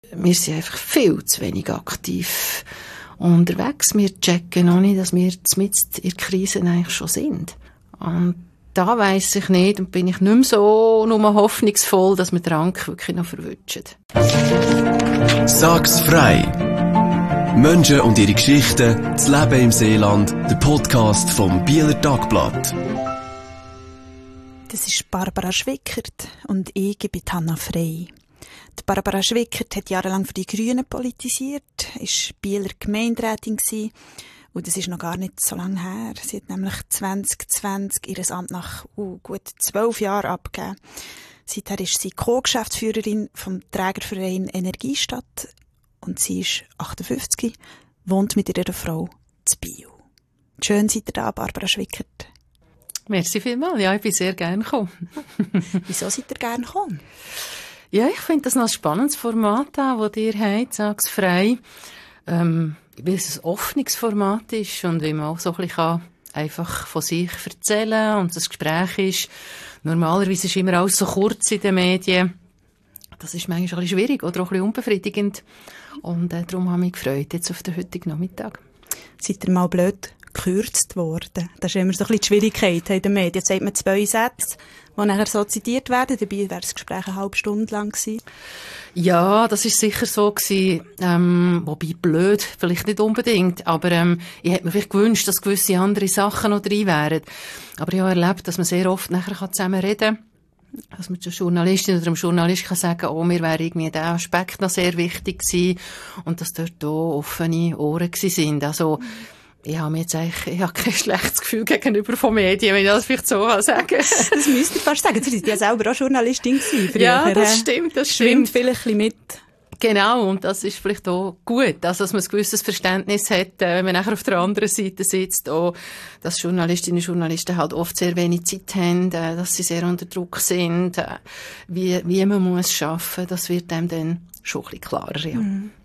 Wir sind einfach viel zu wenig aktiv unterwegs. Wir checken noch nicht, dass wir mitten in der Krise eigentlich schon sind. Und da weiss ich nicht und bin ich nicht mehr so nur hoffnungsvoll, dass wir den Rank wirklich noch verwünschen. Sag's frei! Menschen und ihre Geschichten, das Leben im Seeland, der Podcast vom Bieler Tagblatt. Das ist Barbara Schwickert und ich bin Hanna Frey. Die Barbara Schwickert hat jahrelang für die Grünen politisiert, war Bieler Gemeinderätin und das ist noch gar nicht so lange her. Sie hat nämlich 2020 ihr Amt nach gut 12 Jahren abgegeben. Seither ist sie Co-Geschäftsführerin vom Trägerverein Energiestadt und sie ist 58, wohnt mit ihrer Frau in Biel. Schön seid ihr da, Barbara Schwickert. Merci vielmals. Ja, ich bin sehr gerne gekommen. Wieso seid ihr gerne gekommen? Ja, ich finde das noch ein spannendes Format, das ihr habt, sag's frei. Weil es ein offenes Format ist und wie man auch so ein bisschen einfach von sich erzählen und das Gespräch ist. Normalerweise ist immer alles so kurz in den Medien. Das ist manchmal ein bisschen schwierig oder auch ein bisschen unbefriedigend. Und darum habe ich mich gefreut, jetzt auf den heutigen Nachmittag. Seid ihr mal blöd gekürzt worden? Das ist immer so ein bisschen die Schwierigkeit in den Medien. Jetzt sagt man 2 Sätze, die nachher so zitiert werden. Dabei wäre das Gespräch eine halbe Stunde lang gewesen. Ja, das ist sicher so gewesen. Wobei blöd, vielleicht nicht unbedingt. Aber ich hätte mir vielleicht gewünscht, dass gewisse andere Sachen noch drin wären. Aber ich habe erlebt, dass man sehr oft nachher zusammen reden kann. Dass man zur Journalistin oder dem Journalist kann sagen, oh, mir wäre irgendwie der Aspekt noch sehr wichtig gewesen. Und dass dort auch offene Ohren gewesen sind. Also, ich habe kein schlechtes Gefühl gegenüber von Medien, wenn ich das vielleicht so sagen kann. Das müsst ihr fast sagen. Sie sind ja selber auch Journalistin gewesen früher. Ja, das stimmt, das schwimmt vielleicht ein bisschen mit. Genau, und das ist vielleicht auch gut, also, dass man ein gewisses Verständnis hat, wenn man nachher auf der anderen Seite sitzt, auch, dass Journalistinnen und Journalisten halt oft sehr wenig Zeit haben, dass sie sehr unter Druck sind, wie man muss arbeiten, das wird einem dann schon ein bisschen klarer, ja.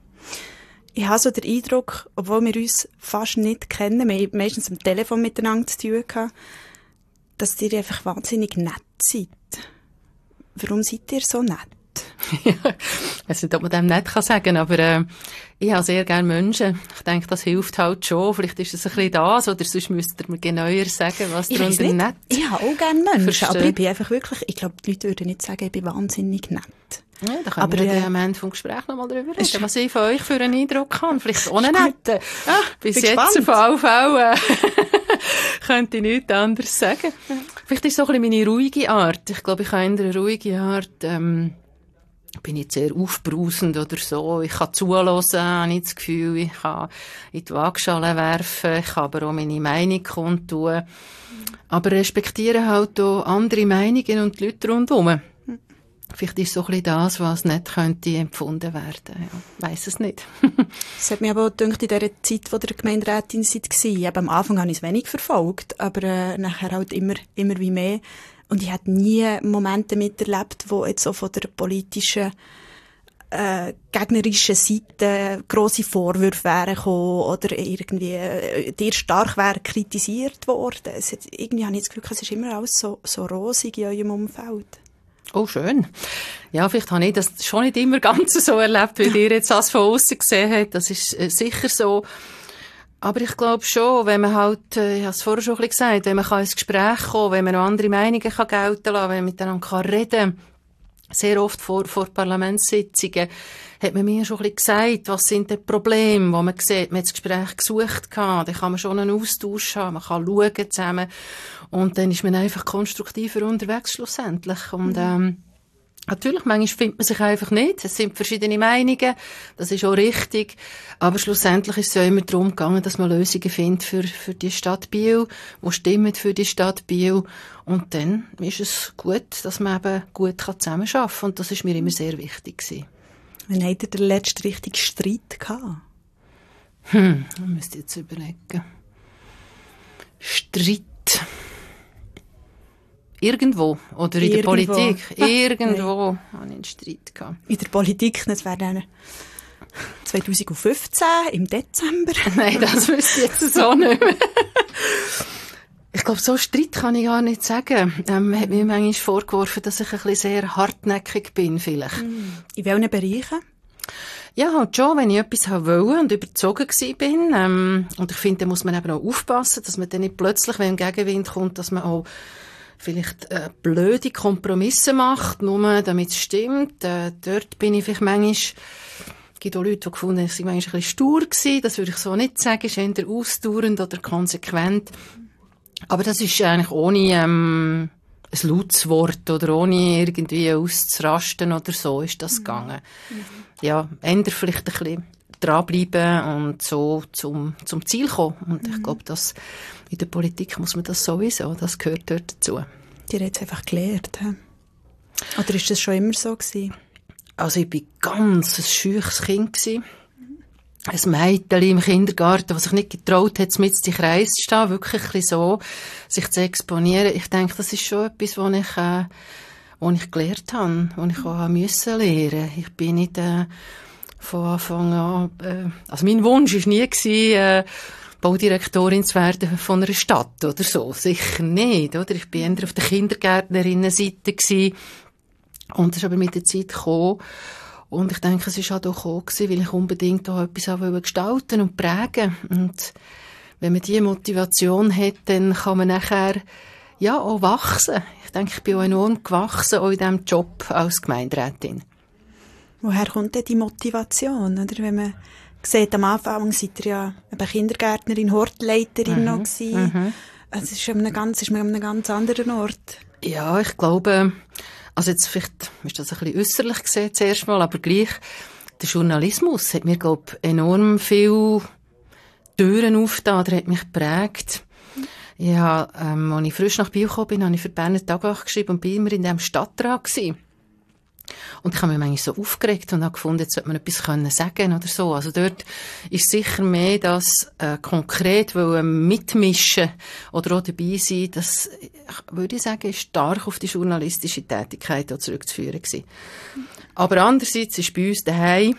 Ich habe so den Eindruck, obwohl wir uns fast nicht kennen, wir haben meistens am Telefon miteinander zu tun gehabt, dass ihr einfach wahnsinnig nett seid. Warum seid ihr so nett? Ja, ich weiß nicht, ob man dem nett sagen kann, aber ich habe sehr gerne Menschen. Ich denke, das hilft halt schon. Vielleicht ist es ein bisschen das, oder sonst müsst ihr mir genauer sagen, was darunter nett ist. Ich habe auch gerne Menschen, aber ich bin einfach wirklich, ich glaube, die Leute würden nicht sagen, ich bin wahnsinnig nett. Ja, da können wir am Ende vom Gespräch noch mal drüber reden, was ich von euch für einen Eindruck habe. Vielleicht ohne netten. Ja, bis jetzt auf alle Fälle könnte ich nichts anderes sagen. Vielleicht ist es so ein bisschen meine ruhige Art. Ich glaube, ich habe in einer ruhigen Art, bin ich sehr aufbrausend oder so. Ich kann zuhören, habe ich das Gefühl. Ich kann in die Waagschale werfen. Ich kann aber auch meine Meinung kundtun. Aber respektieren halt auch andere Meinungen und die Leute rundherum. Vielleicht ist so ein bisschen das, was nicht könnte empfunden werden. Ja, weiss es nicht. Es hat mich aber auch gedacht, in dieser Zeit, wo der Gemeinderätin war, am Anfang habe ich es wenig verfolgt, aber nachher halt immer wie mehr. Und ich habe nie Momente miterlebt, wo jetzt so von der politischen, gegnerischen Seite grosse Vorwürfe wären gekommen oder irgendwie dir stark wäre kritisiert worden. Irgendwie habe ich das Gefühl, es ist immer alles so rosig in eurem Umfeld. Oh, schön. Ja, vielleicht habe ich das schon nicht immer ganz so erlebt, wie ihr jetzt das von außen gesehen habt. Das ist sicher so. Aber ich glaube schon, wenn man halt, ich habe es vorher schon ein bisschen gesagt, wenn man ins Gespräch kommen kann, wenn man noch andere Meinungen gelten kann, wenn man miteinander reden kann, sehr oft vor Parlamentssitzungen, hat man mir schon ein bisschen gesagt, was sind die Probleme, wo man sieht, man hat das Gespräch gesucht gehabt, dann kann man schon einen Austausch haben, man kann schauen zusammen und dann ist man einfach konstruktiver unterwegs schlussendlich und natürlich, manchmal findet man sich einfach nicht. Es sind verschiedene Meinungen. Das ist auch richtig. Aber schlussendlich ist es ja immer darum gegangen, dass man Lösungen findet für die Stadt Biel, die stimmen für die Stadt Biel. Und dann ist es gut, dass man eben gut zusammenarbeiten kann. Und das ist mir immer sehr wichtig gewesen. Wann habt ihr den letzten richtigen Streit gehabt? Da müsst ihr jetzt überlegen. Streit. Irgendwo. Oder in der Politik. Irgendwo habe ich einen Streit gehabt. In der Politik, das wäre dann 2015, im Dezember. Nein, das wüsste ich jetzt so nicht mehr. Ich glaube, so Streit kann ich gar nicht sagen. Hat mir manchmal vorgeworfen, dass ich ein bisschen sehr hartnäckig bin, vielleicht. In welchen Bereichen? Ja, halt schon, wenn ich etwas wollte und überzogen bin. Und ich finde, da muss man eben auch aufpassen, dass man dann nicht plötzlich, wenn ein Gegenwind kommt, dass man auch vielleicht blöde Kompromisse macht, nur damit es stimmt. Dort bin ich vielleicht manchmal, es gibt auch Leute, die gefunden haben, ich sei manchmal ein bisschen stur gewesen. Das würde ich so nicht sagen, ist eher ausdauernd oder konsequent. Aber das ist eigentlich ohne ein lautes Wort oder ohne irgendwie auszurasten oder so ist das gegangen. Ja, eher vielleicht ein bisschen dranbleiben und so zum Ziel kommen. Und ich glaube, dass in der Politik muss man das sowieso, das gehört dort dazu. Die hat es einfach gelernt, he? Oder ist das schon immer so gewesen? Also ich war ganz ein scheuches Kind gewesen. Ein Mädchen im Kindergarten, das sich nicht getraut hat, mit in den Kreis zu stehen, wirklich ein bisschen so, sich zu exponieren. Ich denke, das ist schon etwas, was ich gelernt habe, was ich auch müssen lernen. Ich bin nicht von Anfang an, also mein Wunsch war nie gewesen, Baudirektorin zu werden von einer Stadt oder so. Sicher nicht, oder? Ich bin eher auf der Kindergärtnerinnenseite gewesen. Und das ist aber mit der Zeit gekommen. Und ich denke, es war auch gekommen, weil ich unbedingt auch etwas gestalten und prägen. Und wenn man diese Motivation hat, dann kann man nachher ja auch wachsen. Ich denke, ich bin auch enorm gewachsen, auch in diesem Job als Gemeinderätin. Woher kommt denn die Motivation? Oder wenn man sieht, am Anfang seid ihr ja eine Kindergärtnerin, Hortleiterin noch gewesen. Es ist man an einem ganz anderen Ort. Ja, ich glaube, also jetzt vielleicht ist das ein bisschen äusserlich gesehen zuerst mal, aber gleich, der Journalismus hat mir, glaube ich, enorm viele Türen aufgetan, der hat mich geprägt. Ja, als ich frisch nach Biel gekommen bin, habe ich für Berner Tagblatt geschrieben und bin immer in diesem Stadtrat gewesen. Und ich habe mich manchmal so aufgeregt und habe gefunden, jetzt sollte man etwas sagen können oder so. Also dort ist sicher mehr das konkret mitmischen oder auch dabei sein, das, würde ich sagen, ist stark auf die journalistische Tätigkeit auch zurückzuführen gewesen. Aber andererseits ist bei uns daheim,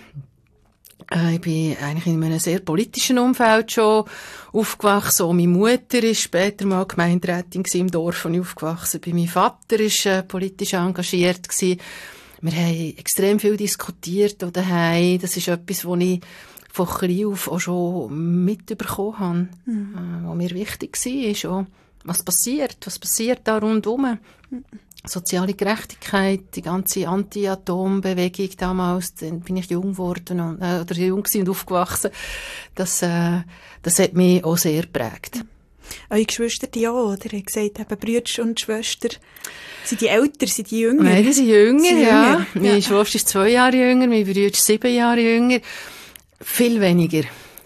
ich bin eigentlich in einem sehr politischen Umfeld schon aufgewachsen. Auch meine Mutter ist später mal Gemeinderätin im Dorf, wo ich aufgewachsen bin. Mein Vater ist politisch engagiert gewesen. Wir haben extrem viel diskutiert daheim. Das ist etwas, was ich von klein auf auch schon mitbekommen habe. Was mir wichtig war, auch, was passiert da rundherum. Soziale Gerechtigkeit, die ganze Anti-Atom-Bewegung damals, dann bin ich jung geworden oder jung und aufgewachsen. Das hat mich auch sehr geprägt. Eure Geschwister, die auch, oder? Ihr habt gesagt, eben Brüder und Schwester. Sind die älter, sind die jünger? Nein, die sind jünger, ja. Meine Schwester ist 2 Jahre jünger, mein Bruder ist 7 Jahre jünger. Viel weniger.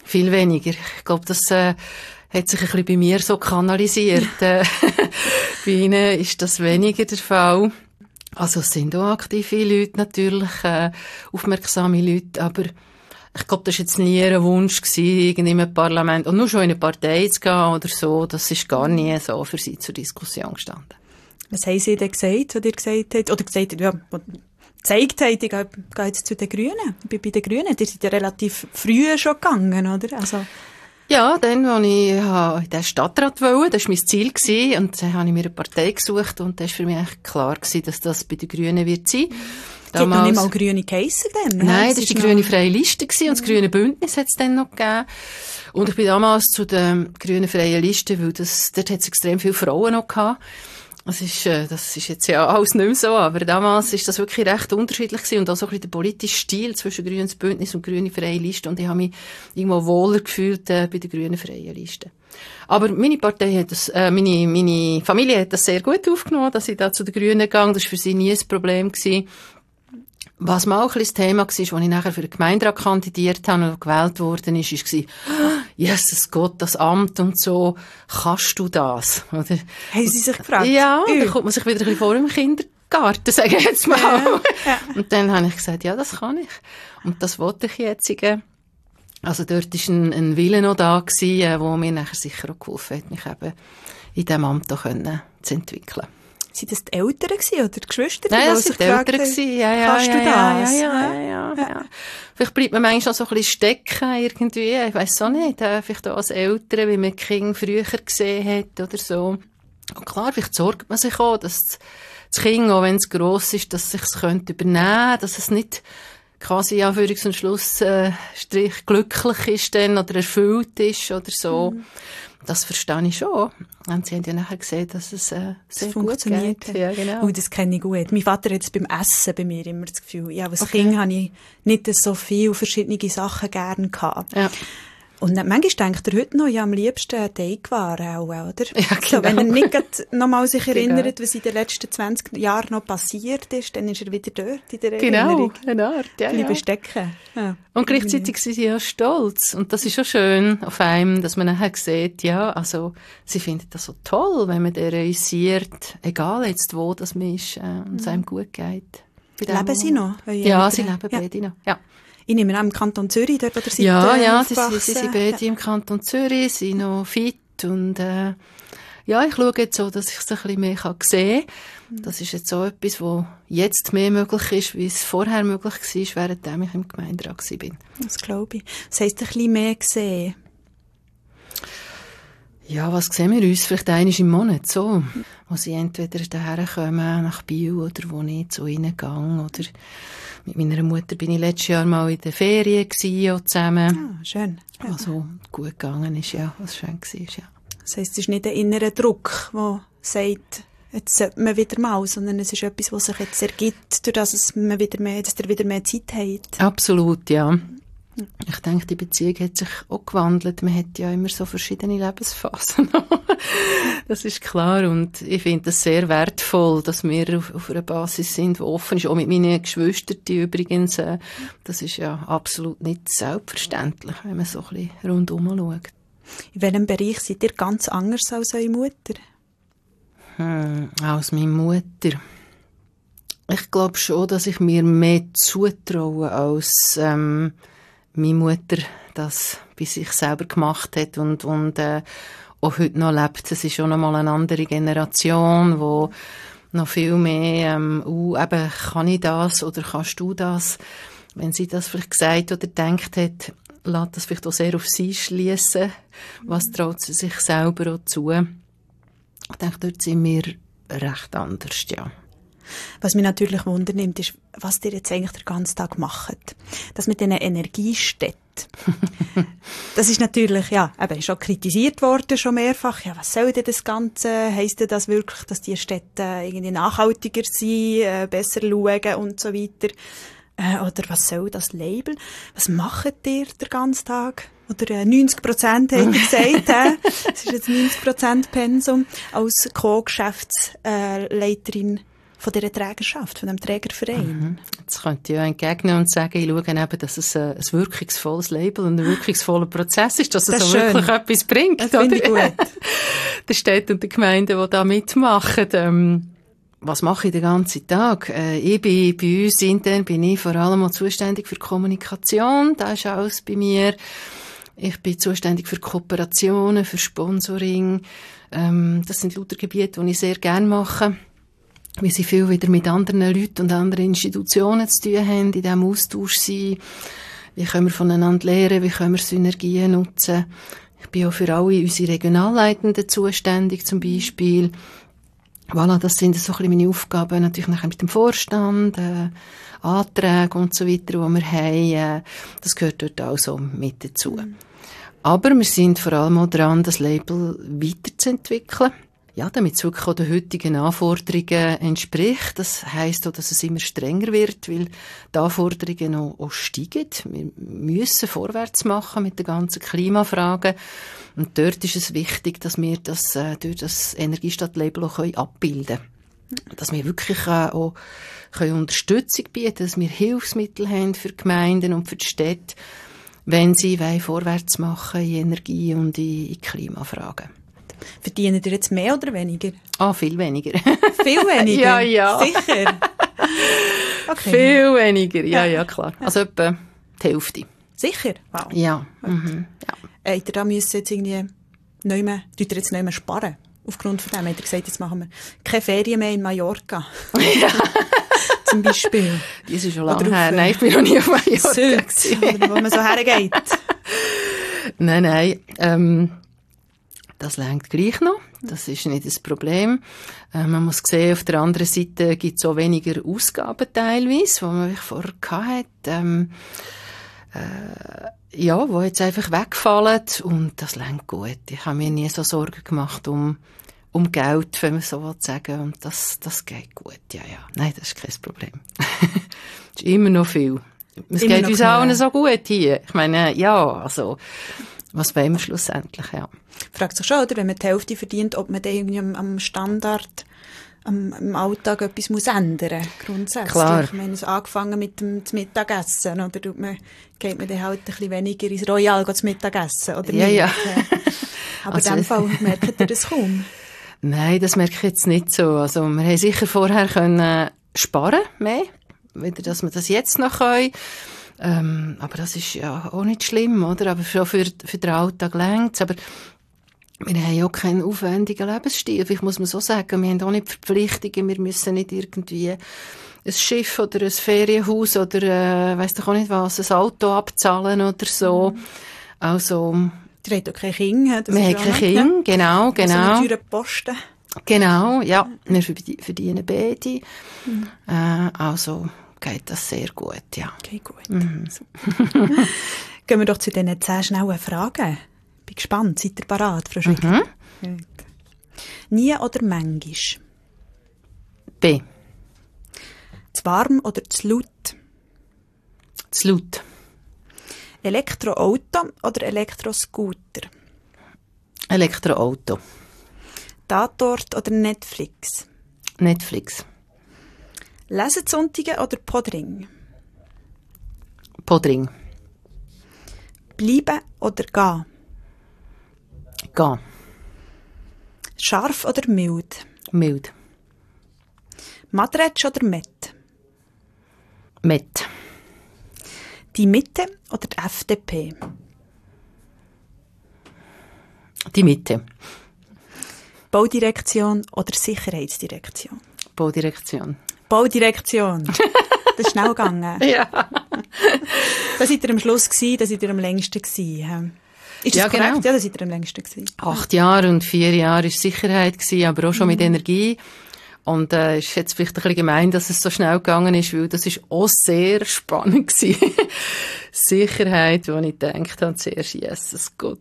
Ich glaube, das hat sich ein bisschen bei mir so kanalisiert. Bei ihnen ist das weniger der Fall. Also es sind auch aktive Leute natürlich, aufmerksame Leute, aber ich glaube, das war jetzt nie ein Wunsch gewesen, in einem Parlament, und nur schon in eine Partei zu gehen oder so, das ist gar nie so für sie zur Diskussion gestanden. Was haben Sie denn gesagt, was ihr gesagt habt? Oder gesagt habt, ja, gezeigt habt, ich gehe jetzt zu den Grünen. Bei den Grünen, die sind ja relativ früh schon gegangen, oder? Also ja, dann, als ich in den Stadtrat wollte, das war mein Ziel gewesen, und dann habe ich mir eine Partei gesucht, und das war für mich eigentlich klar gewesen, dass das bei den Grünen wird sein. Die hat noch nicht mal Grüne geheissen dann? Nein, das war die grüne freie Liste gewesen, und das grüne Bündnis hat es dann noch gegeben. Und ich bin damals zu der grünen freien Liste, weil dort hat es extrem viele Frauen noch gehabt. Das ist jetzt ja alles nicht mehr so, aber damals ist das wirklich recht unterschiedlich gewesen, und auch so ein bisschen der politische Stil zwischen grünes Bündnis und grüne freie Liste, und ich habe mich irgendwo wohler gefühlt bei der grünen freien Liste. Aber meine Partei hat das, meine Familie hat das sehr gut aufgenommen, dass ich da zu den Grünen gegangen. Das war für sie nie ein Problem gewesen. Was mal auch ein bisschen das Thema war, als ich nachher für den Gemeinderat kandidiert habe und gewählt worden ist, war, Jesus Gott, das Amt und so, kannst du das? Oder? Haben Sie sich gefragt? Ja, da kommt man sich wieder ein bisschen vor im Kindergarten, sage ich jetzt mal. Ja. Und dann habe ich gesagt, ja, das kann ich. Und das wollte ich jetzt. Also dort war ein Wille noch da gewesen, der mir nachher sicher auch geholfen hat, mich eben in diesem Amt auch zu entwickeln. Sind das die Eltern gewesen, oder die Geschwister? Nein, das waren die Eltern gewesen. Ja. Kannst du das? Ja. Vielleicht bleibt man manchmal auch so ein bisschen stecken irgendwie. Ich weiss auch nicht. Vielleicht auch als Eltern, wie man die Kinder früher gesehen hat oder so. Und klar, vielleicht sorgt man sich auch, dass das Kind, auch wenn es gross ist, dass es sich übernehmen könnte, dass es nicht quasi Anführungs- und Schlussstrich glücklich ist dann oder erfüllt ist oder so. Das verstehe ich schon. Und sie haben ja nachher gesehen, dass es sehr gut geht. Ja, genau. Das kenne ich gut. Mein Vater hat es beim Essen bei mir immer das Gefühl, ja, als Kind habe ich nicht so viele verschiedene Sachen gerne gehabt. Ja. Und manchmal denkt er heute noch, ja, am liebsten Teigwaren auch, oder? Ja, genau. So, wenn er nicht nochmal sich erinnert, was in den letzten 20 Jahren noch passiert ist, dann ist er wieder dort in der Erinnerung. Genau, ja. Stecken. Ja. Und gleichzeitig sind sie ja stolz. Und das ist schon schön auf einem, dass man nachher sieht, ja, also, sie finden das so toll, wenn man realisiert, egal jetzt wo das man ist, und es einem gut geht. Leben sie noch? Ja, sie leben beide noch, ja. Ich nehme an, im Kanton Zürich, dort, oder sie sie sind beide im Kanton Zürich, sind noch fit und ja, ich schaue jetzt so, dass ich es ein bisschen mehr sehen kann. Das ist jetzt so etwas, was jetzt mehr möglich ist, wie es vorher möglich war, während ich im Gemeinderat war. Das glaube ich. Das heisst, ein bisschen mehr sehen. Ja, was sehen wir uns? Vielleicht einmal im Monat, so. Wo sie entweder daher kommen, nach Biel, oder wo ich so reingehe, oder mit meiner Mutter bin ich letztes Jahr mal in der Ferien gewesen, auch zusammen. Ah, schön. Ja. Also gut gegangen ist, ja, was schön war, ja. Das heisst, es ist nicht ein innerer Druck, der sagt, jetzt sollte man wieder mal, sondern es ist etwas, was sich jetzt ergibt, durch das dass ihr wieder mehr Zeit habt. Absolut, ja. Ich denke, die Beziehung hat sich auch gewandelt. Man hat ja immer so verschiedene Lebensphasen. Das ist klar. Und ich finde das sehr wertvoll, dass wir auf einer Basis sind, die offen ist. Auch mit meinen Geschwistern übrigens. Das ist ja absolut nicht selbstverständlich, wenn man so ein bisschen rundum schaut. In welchem Bereich seid ihr ganz anders als eure Mutter? Als meine Mutter. Ich glaube schon, dass ich mir mehr zutraue als meine Mutter das bei sich selber gemacht hat und auch heute noch lebt. Es ist schon noch mal eine andere Generation, wo noch viel mehr eben, kann ich das oder kannst du das? Wenn sie das vielleicht gesagt oder gedacht hat, lässt das vielleicht auch sehr auf sie schliessen. Was traut sie sich selber auch zu? Ich denke, dort sind wir recht anders, ja. Was mich natürlich wundernimmt, ist, was ihr jetzt eigentlich den ganzen Tag macht. Das mit diesen Energiestädten. Das ist natürlich, ja, eben schon kritisiert worden, schon mehrfach. Ja, was soll denn das Ganze? Heisst denn das wirklich, dass die Städte irgendwie nachhaltiger sind, besser schauen und so weiter? Oder was soll das Label? Was macht ihr den ganzen Tag? Oder 90% hat er gesagt, das ist jetzt 90% Pensum als Co-Geschäftsleiterin von dieser Trägerschaft, von diesem Trägerverein. Jetzt könnte ich ja entgegnen und sagen, ich schaue eben, dass es ein wirkungsvolles Label und ein wirkungsvoller Prozess ist, dass es so wirklich etwas bringt. Das finde ich gut. Der Städte und der Gemeinden, die da mitmachen. Was mache ich den ganzen Tag? Bei uns intern bin ich vor allem auch zuständig für Kommunikation. Das ist alles bei mir. Ich bin zuständig für Kooperationen, für Sponsoring. Das sind lauter Gebiete, die ich sehr gerne mache. Weil sie viel wieder mit anderen Leuten und anderen Institutionen zu tun haben, in diesem Austausch sein. Wie können wir voneinander lernen? Wie können wir Synergien nutzen? Ich bin auch für alle unsere Regionalleitenden zuständig, zum Beispiel. Voilà, das sind so ein bisschen meine Aufgaben, natürlich nachher mit dem Vorstand, Anträge und so weiter, die wir haben. Das gehört dort auch so mit dazu. Aber wir sind vor allem auch dran, das Label weiterzuentwickeln. Ja, damit es wirklich auch den heutigen Anforderungen entspricht. Das heisst auch, dass es immer strenger wird, weil die Anforderungen auch steigen. Wir müssen vorwärts machen mit den ganzen Klimafragen. Und dort ist es wichtig, dass wir das durch das Energiestadt-Label auch abbilden können. Dass wir wirklich auch Unterstützung bieten können, dass wir Hilfsmittel haben für die Gemeinden und für die Städte, wenn sie vorwärts machen in Energie und in Klimafragen. Verdienen ihr jetzt mehr oder weniger? Viel weniger. Viel weniger? Ja. Sicher? Okay. Viel weniger, ja, klar. Also etwa die Hälfte. Sicher? Wow. Ja. Ja. Habt ihr da müssen jetzt irgendwie nicht mehr sparen? Aufgrund von dem habt ihr gesagt, jetzt machen wir keine Ferien mehr in Mallorca. Ja. Zum Beispiel. Das ist schon lange her. Nein, ich bin noch nie auf Mallorca. Oder wo man so hergeht. Nein. Das reicht gleich noch. Das ist nicht das Problem. Man muss sehen, auf der anderen Seite gibt es auch weniger Ausgaben teilweise, die man vorher hatte. Wo jetzt einfach wegfallen. Und das reicht gut. Ich habe mir nie so Sorgen gemacht um Geld, wenn man so sagen will. Und das geht gut. Ja. Nein, das ist kein Problem. Das ist immer noch viel. Es geht uns allen so gut hier. Ich meine, was wollen wir schlussendlich, ja. Fragt sich schon, oder, wenn man die Hälfte verdient, ob man dann irgendwie am Standard, im Alltag etwas muss ändern, grundsätzlich. Klar. Ich meine, so angefangen mit dem Mittagessen, oder geht man dann halt ein bisschen weniger ins Royal zum Mittagessen, oder nicht? Ja. Aber in dem Fall merkt ihr das kaum. Nein, das merke ich jetzt nicht so. Also, wir haben sicher vorher können sparen, mehr, wieder, dass wir das jetzt noch können. Aber das ist ja auch nicht schlimm, oder? Aber schon für den Alltag längt's. Aber wir haben ja auch keinen aufwendigen Lebensstil. Ich muss man so sagen, wir haben auch nicht Verpflichtungen. Wir müssen nicht irgendwie ein Schiff oder ein Ferienhaus oder, weiss doch auch nicht was, ein Auto abzahlen oder so. Also, ihr habt auch keine Kinder. Wir haben keine Kinder, genau. Also einen teuren Posten. Genau, ja. Wir verdienen beide. Also geht das sehr gut, ja. Okay, gut. Gehen wir doch zu diesen 10 schnellen Fragen. Bin gespannt. Seid ihr bereit, Frau Schwicker? Nie oder manchmal? B. Zu warm oder zu laut? Zu laut. Elektroauto oder Elektroscooter? Elektroauto. Tatort oder Netflix? Netflix. Lesensonntage oder Podring? Podring. Bleiben oder gehen? Gehen. Scharf oder mild? Mild. Madretsch oder Met? Met. Die Mitte oder die FDP? Die Mitte. Baudirektion oder Sicherheitsdirektion? Baudirektion. Baudirektion. Das ist schnell gegangen. Ja. Da seid ihr am Schluss gewesen, da seid ihr am längsten gewesen. Ist das korrekt? Genau. Ja, da seid ihr am längsten gewesen. 8 Jahre und 4 Jahre war Sicherheit gewesen, aber auch schon mit Energie. Und ist jetzt vielleicht ein bisschen gemein, dass es so schnell gegangen ist, weil das ist auch sehr spannend gewesen. Sicherheit, wo ich gedacht habe, zuerst, Jesus Gott,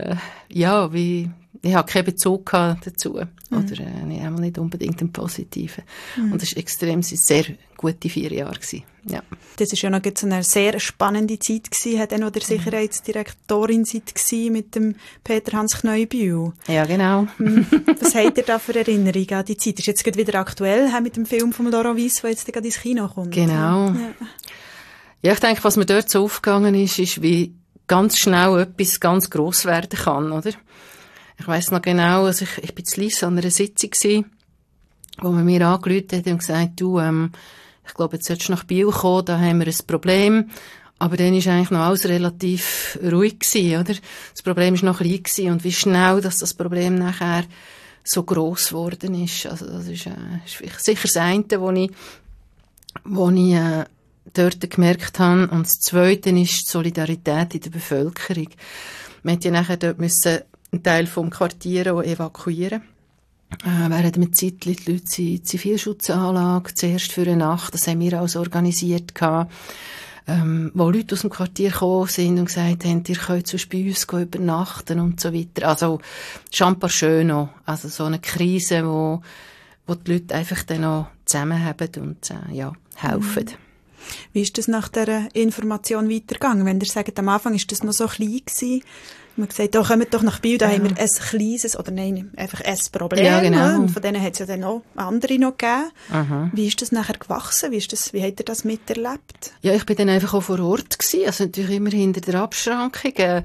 ich habe keinen Bezug dazu. Oder nicht unbedingt einen positiven. Und das war extrem, sehr gute 4 Jahre gewesen. Ja. Das war ja noch so eine sehr spannende Zeit gewesen, hat dann noch der Sicherheitsdirektorin gewesen mit dem Peter Hans Kneubühl. Ja, genau. Was habt ihr da für Erinnerungen an die Zeit? Ist jetzt gerade wieder aktuell, mit dem Film von Laurent Weiss, der jetzt gerade ins Kino kommt. Genau. Ja, ich denke, was mir dort so aufgegangen ist, wie ganz schnell etwas ganz gross werden kann, oder? Ich weiss noch genau, also ich bin zu Lies an einer Sitzung gewesen, wo man mir angerufen hat und gesagt, du, ich glaube, jetzt solltest du nach Biel kommen, da haben wir ein Problem. Aber dann war eigentlich noch alles relativ ruhig gewesen, oder? Das Problem war noch klein gewesen und wie schnell, dass das Problem nachher so gross geworden ist. Also das ist sicher das eine, wo ich dort gemerkt habe. Und das Zweite ist die Solidarität in der Bevölkerung. Wir mussten ja nachher dort einen Teil vom Quartier auch evakuieren. Während der Zeit die Leute in Zivilschutzanlage, zuerst für eine Nacht, das haben wir alles organisiert gehabt, wo Leute aus dem Quartier gekommen sind und gesagt haben, ihr könnt sonst bei uns übernachten und so weiter. Also, schon ein paar schön auch. Also, so eine Krise, wo die Leute einfach dann auch zusammenhaben und, helfen. Wie ist das nach dieser Information weitergegangen? Wenn ihr sagt, am Anfang ist das noch so klein gewesen, man hat gesagt, kommt doch nach Biel, da haben wir ein kleines, oder nein, einfach ein Problem. Ja, genau. Und von denen hat es ja dann auch andere noch gegeben. Aha. Wie ist das nachher gewachsen? Wie habt ihr das miterlebt? Ja, ich bin dann einfach auch vor Ort gewesen, also natürlich immer hinter der Abschrankung. Die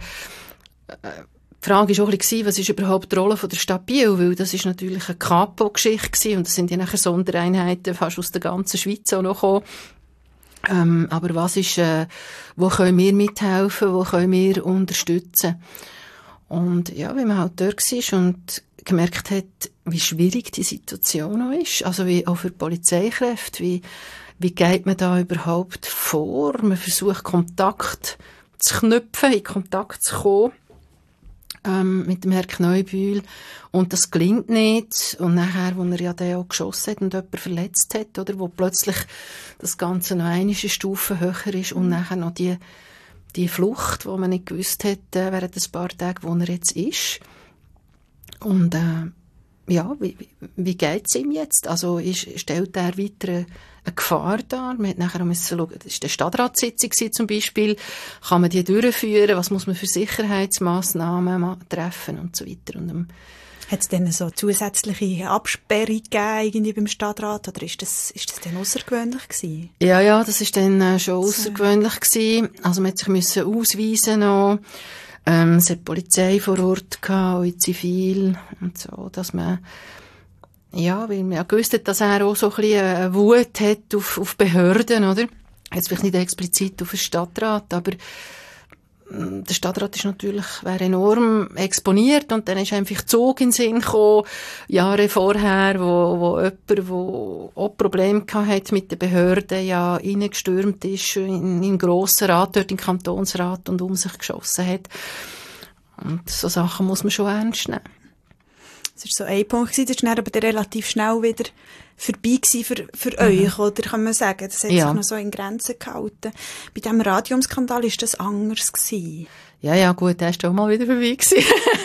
Frage war auch ein bisschen, was ist überhaupt die Rolle von der Stadt Biel? Weil das ist natürlich eine Kapo-Geschichte gewesen und das sind ja nachher Sondereinheiten fast aus der ganzen Schweiz auch noch gekommen. Aber was ist, wo können wir mithelfen, wo können wir unterstützen? Und ja, wenn man halt dort war und gemerkt hat, wie schwierig die Situation auch ist, also wie auch für Polizeikräfte, wie geht man da überhaupt vor? Man versucht Kontakt zu knüpfen, in Kontakt zu kommen. mit dem Herrn Kneubühl. Und das gelingt nicht. Und nachher, wo er ja dann auch geschossen hat und jemanden verletzt hat, oder, wo plötzlich das Ganze noch eine Stufe höher ist und nachher noch die Flucht, wo man nicht gewusst hat, während ein paar Tage, wo er jetzt ist. Und, ja, wie geht's ihm jetzt? Also, stellt er weiter eine Gefahr dar? Man hat nachher schauen, das war eine Stadtratssitzung zum Beispiel. Kann man die durchführen? Was muss man für Sicherheitsmassnahmen treffen? Und so weiter. Und, hat es denn so zusätzliche Absperrung gegeben irgendwie beim Stadtrat? Oder ist das dann außergewöhnlich gewesen? Ja, das ist dann schon außergewöhnlich gewesen. Also, man hat sich ausweisen noch. Es hat Polizei vor Ort gehabt, auch in Zivil und so, dass man, ja, weil man ja gewusst hat, dass er auch so ein bisschen eine Wut hat auf Behörden, oder? Jetzt vielleicht nicht explizit auf den Stadtrat, aber der Stadtrat ist natürlich, wäre enorm exponiert und dann ist einfach Zug in den Sinn gekommen, Jahre vorher, wo jemand, der auch Probleme hatte mit den Behörden, ja reingestürmt ist in den Grossen Rat, dort im Kantonsrat und um sich geschossen hat. Und so Sachen muss man schon ernst nehmen. Das war so ein Punkt, das war aber relativ schnell wieder vorbei für euch, oder kann man sagen? Das hat sich noch so in Grenzen gehalten. Bei diesem Radiumskandal war das anders gewesen. Ja, gut, der ist auch mal wieder vorbei gewesen.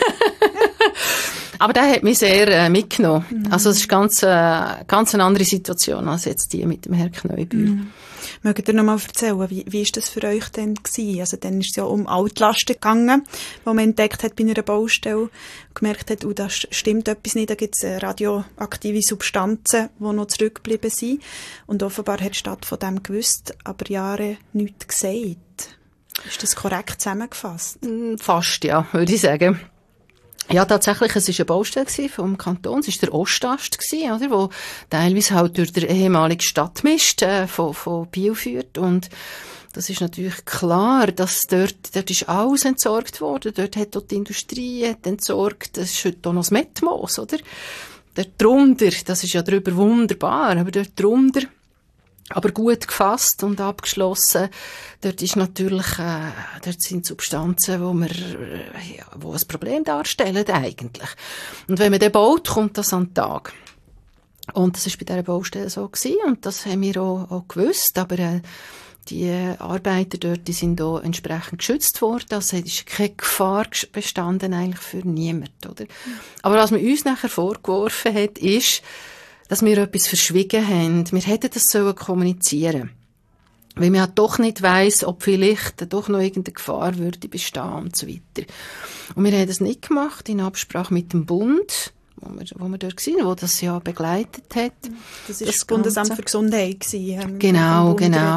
Aber der hat mich sehr mitgenommen. Also es ist ganz eine andere Situation als jetzt die mit dem Herrn Kneubühl. Mögt ihr noch mal erzählen, wie ist das für euch denn gewesen? Also dann ist es ja um Altlasten gegangen, wo man entdeckt hat bei einer Baustelle und gemerkt hat, da stimmt etwas nicht, da gibt es radioaktive Substanzen, die noch zurückgeblieben sind. Und offenbar hat die Stadt von dem gewusst, aber Jahre nichts gesagt. Ist das korrekt zusammengefasst? Fast, ja, würde ich sagen. Ja, tatsächlich, es war eine Baustelle vom Kanton, es war der Ostast, oder, wo teilweise halt durch den ehemaligen Stadtmist von Biel führt. Und das ist natürlich klar, dass dort ist alles entsorgt worden. Dort hat auch die Industrie entsorgt, das ist heute auch noch das Metmos, oder? Dort drunter, das ist ja drüber wunderbar, aber dort drunter, aber gut gefasst und abgeschlossen. Dort ist natürlich, dort sind Substanzen, wo ein Problem darstellen eigentlich. Und wenn man den baut, kommt das an den Tag. Und das ist bei dieser Baustelle so gewesen, und das haben wir auch gewusst, aber die Arbeiter dort, die sind auch entsprechend geschützt worden. Also es ist keine Gefahr bestanden eigentlich für niemanden, oder? Aber was man uns nachher vorgeworfen hat, ist, dass wir etwas verschwiegen haben. Wir hätten das kommunizieren sollen. Weil man ja doch nicht weiss, ob vielleicht doch noch irgendeine Gefahr würde bestehen und so weiter. Und wir haben das nicht gemacht, in Absprache mit dem Bund, wo wir dort waren, wo das ja begleitet hat. Das war das Bundesamt für Gesundheit. Genau.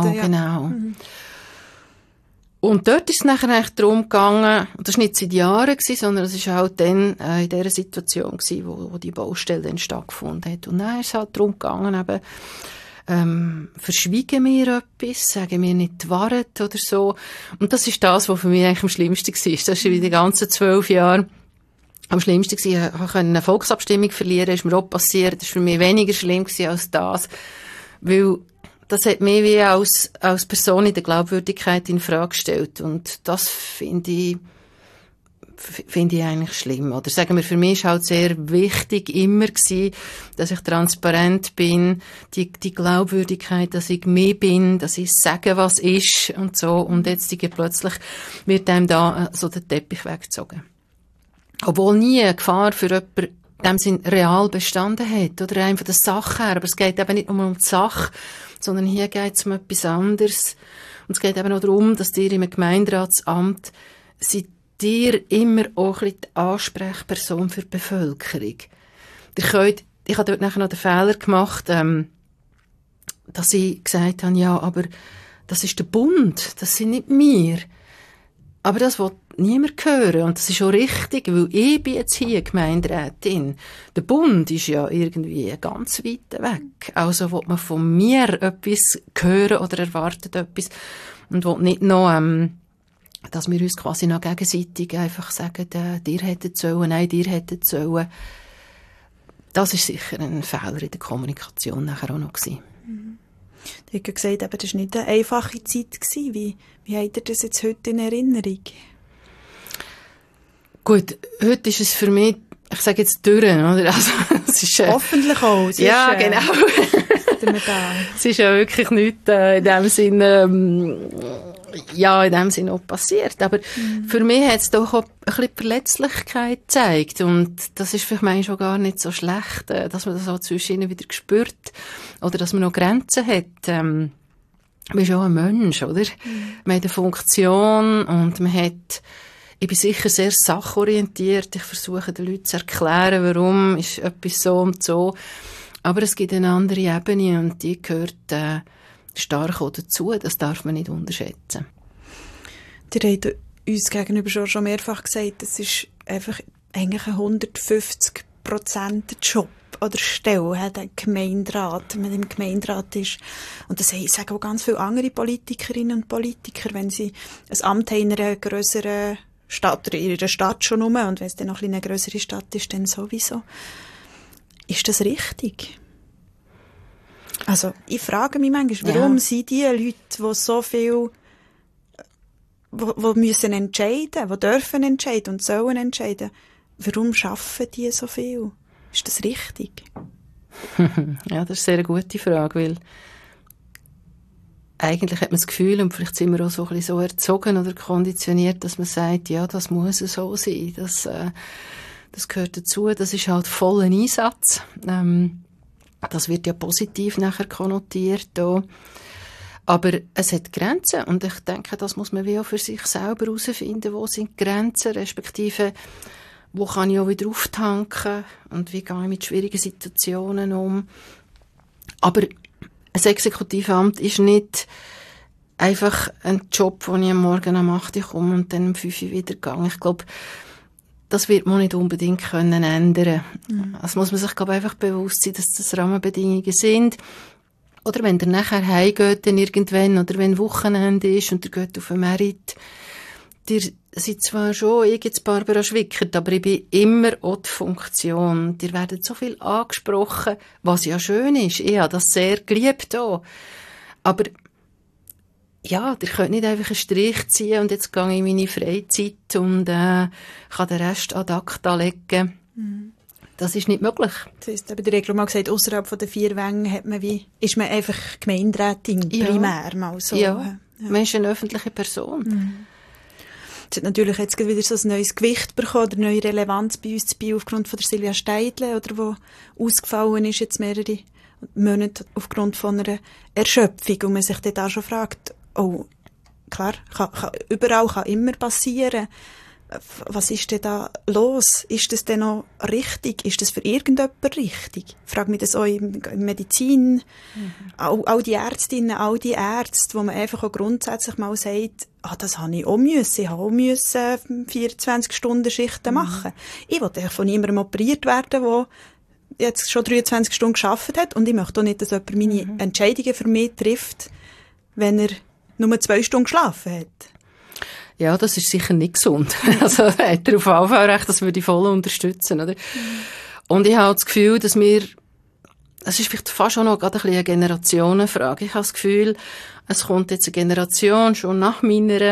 Und dort ist es nachher eigentlich darum gegangen, und das war nicht seit Jahren, sondern es war halt dann in dieser Situation, wo die Baustelle dann stattgefunden hat. Und dann ist es halt darum gegangen, eben, verschwiegen wir etwas, sagen wir nicht die Wahrheit oder so. Und das ist das, was für mich eigentlich am schlimmsten war. Das ist in den ganzen 12 Jahren am schlimmsten gewesen. Ich konnte eine Volksabstimmung verlieren, ist mir auch passiert. Das war für mich weniger schlimm als das. Weil das hat mich wie als Person in der Glaubwürdigkeit in Frage gestellt. Und das finde ich eigentlich schlimm. Oder sagen wir, für mich ist halt sehr wichtig immer gewesen, dass ich transparent bin, die Glaubwürdigkeit, dass ich mehr bin, dass ich sage, was ist und so. Und jetzt plötzlich wird einem da so der Teppich weggezogen. Obwohl nie eine Gefahr für jemanden in dem Sinn real bestanden hat, oder einfach der Sache her. Aber es geht eben nicht nur um die Sache, sondern hier geht es um etwas anderes. Und es geht eben auch darum, dass ihr im Gemeinderatsamt seid ihr immer auch ein bisschen die Ansprechperson für die Bevölkerung. Ich habe dort nachher noch den Fehler gemacht, dass ich gesagt habe, ja, aber das ist der Bund, das sind nicht wir. Aber das will niemand hören. Und das ist auch richtig, weil ich bin jetzt hier Gemeinderätin. Der Bund ist ja irgendwie ganz weit weg. Also will man von mir etwas hören oder erwartet etwas und will nicht noch, dass wir uns quasi noch gegenseitig einfach sagen, dir hättet sollen, nein, dir hättet sollen. Das ist sicher ein Fehler in der Kommunikation nachher auch noch gewesen. Du hast gesagt, aber das war nicht eine einfache Zeit. Wie habt ihr das jetzt heute in Erinnerung? Gut, heute ist es für mich, ich sage jetzt durch, oder? Also, es ist, hoffentlich auch. Ja, genau. Es ist ja wirklich nichts in dem Sinne, in dem Sinne auch passiert. Aber für mich hat es doch auch ein bisschen Verletzlichkeit gezeigt. Und das ist vielleicht manchmal schon gar nicht so schlecht, dass man das auch zwischen ihnen wieder spürt. Oder dass man noch Grenzen hat. Man ist auch ein Mensch, oder? Man hat eine Funktion und man hat, ich bin sicher sehr sachorientiert. Ich versuche den Leuten zu erklären, warum ist etwas so und so. Aber es gibt eine andere Ebene und die gehört stark auch dazu. Das darf man nicht unterschätzen. Ihr habt uns gegenüber schon mehrfach gesagt, das ist einfach eigentlich ein 150% Job oder Stelle, der Gemeinderat, wenn man im Gemeinderat ist. Und das sagen auch ganz viele andere Politikerinnen und Politiker, wenn sie ein Amt haben in einer grösseren Stadt oder in ihrer Stadt schon rum, und wenn es dann noch eine grössere Stadt ist, dann sowieso. Ist das richtig? Also, ich frage mich manchmal, warum sind die Leute, die so viel, die müssen entscheiden, die dürfen entscheiden und sollen entscheiden, warum arbeiten die so viel? Ist das richtig? Ja, das ist eine sehr gute Frage, weil eigentlich hat man das Gefühl, und vielleicht sind wir auch so ein bisschen so erzogen oder konditioniert, dass man sagt, ja, das muss so sein, das gehört dazu, das ist halt voller Einsatz. Das wird ja positiv nachher konnotiert auch. Aber es hat Grenzen und ich denke, das muss man wie auch für sich selber herausfinden, wo sind die Grenzen, respektive wo kann ich auch wieder auftanken und wie gehe ich mit schwierigen Situationen um. Aber ein Exekutivamt ist nicht einfach ein Job, wo ich am Morgen um 8 Uhr komme und dann um 5 Uhr wieder gehe. Ich glaube, das wird man nicht unbedingt können ändern. Also muss man sich, glaube ich, einfach bewusst sein, dass das Rahmenbedingungen sind. Oder wenn der nachher heimgeht, dann irgendwann, oder wenn Wochenende ist und der geht auf einen Merit, ihr seid zwar schon, ich jetzt Barbara Schwickert, aber ich bin immer auch die Funktion. Ihr werdet so viel angesprochen, was ja schön ist. Ich habe das sehr geliebt auch. Aber ja, ihr könnt nicht einfach einen Strich ziehen und jetzt gehe ich in meine Freizeit und kann den Rest ad acta legen. Das ist nicht möglich. Das heisst, der Regler mal gesagt, außerhalb von den 4 Wängen ist man einfach Gemeinderätin, primär mal so. Ja, man ist eine öffentliche Person. Es hat natürlich jetzt wieder so ein neues Gewicht bekommen, oder neue Relevanz bei uns zu Biel aufgrund von der Silvia Steidle, oder wo ausgefallen ist jetzt mehrere Monate aufgrund von einer Erschöpfung, und man sich dann da schon fragt, oh, klar, überall kann immer passieren. Was ist denn da los? Ist das denn noch richtig? Ist das für irgendjemand richtig? Ich frage mich das auch in Medizin. All die Ärztinnen, all die Ärzte, wo man einfach auch grundsätzlich mal sagt, das habe ich auch müssen. Ich habe auch müssen 24-Stunden-Schichten machen. Ich will von niemandem operiert werden, der jetzt schon 23 Stunden gearbeitet hat. Und ich möchte auch nicht, dass jemand meine Entscheidungen für mich trifft, wenn er nur 2 Stunden geschlafen hat. Ja, das ist sicher nicht gesund. Also hat er auf jeden Fall recht, das würde ich voll unterstützen, oder? Und ich habe das Gefühl, dass das ist vielleicht fast auch noch gerade ein bisschen eine Generationenfrage. Ich habe das Gefühl, es kommt jetzt eine Generation, schon nach meiner,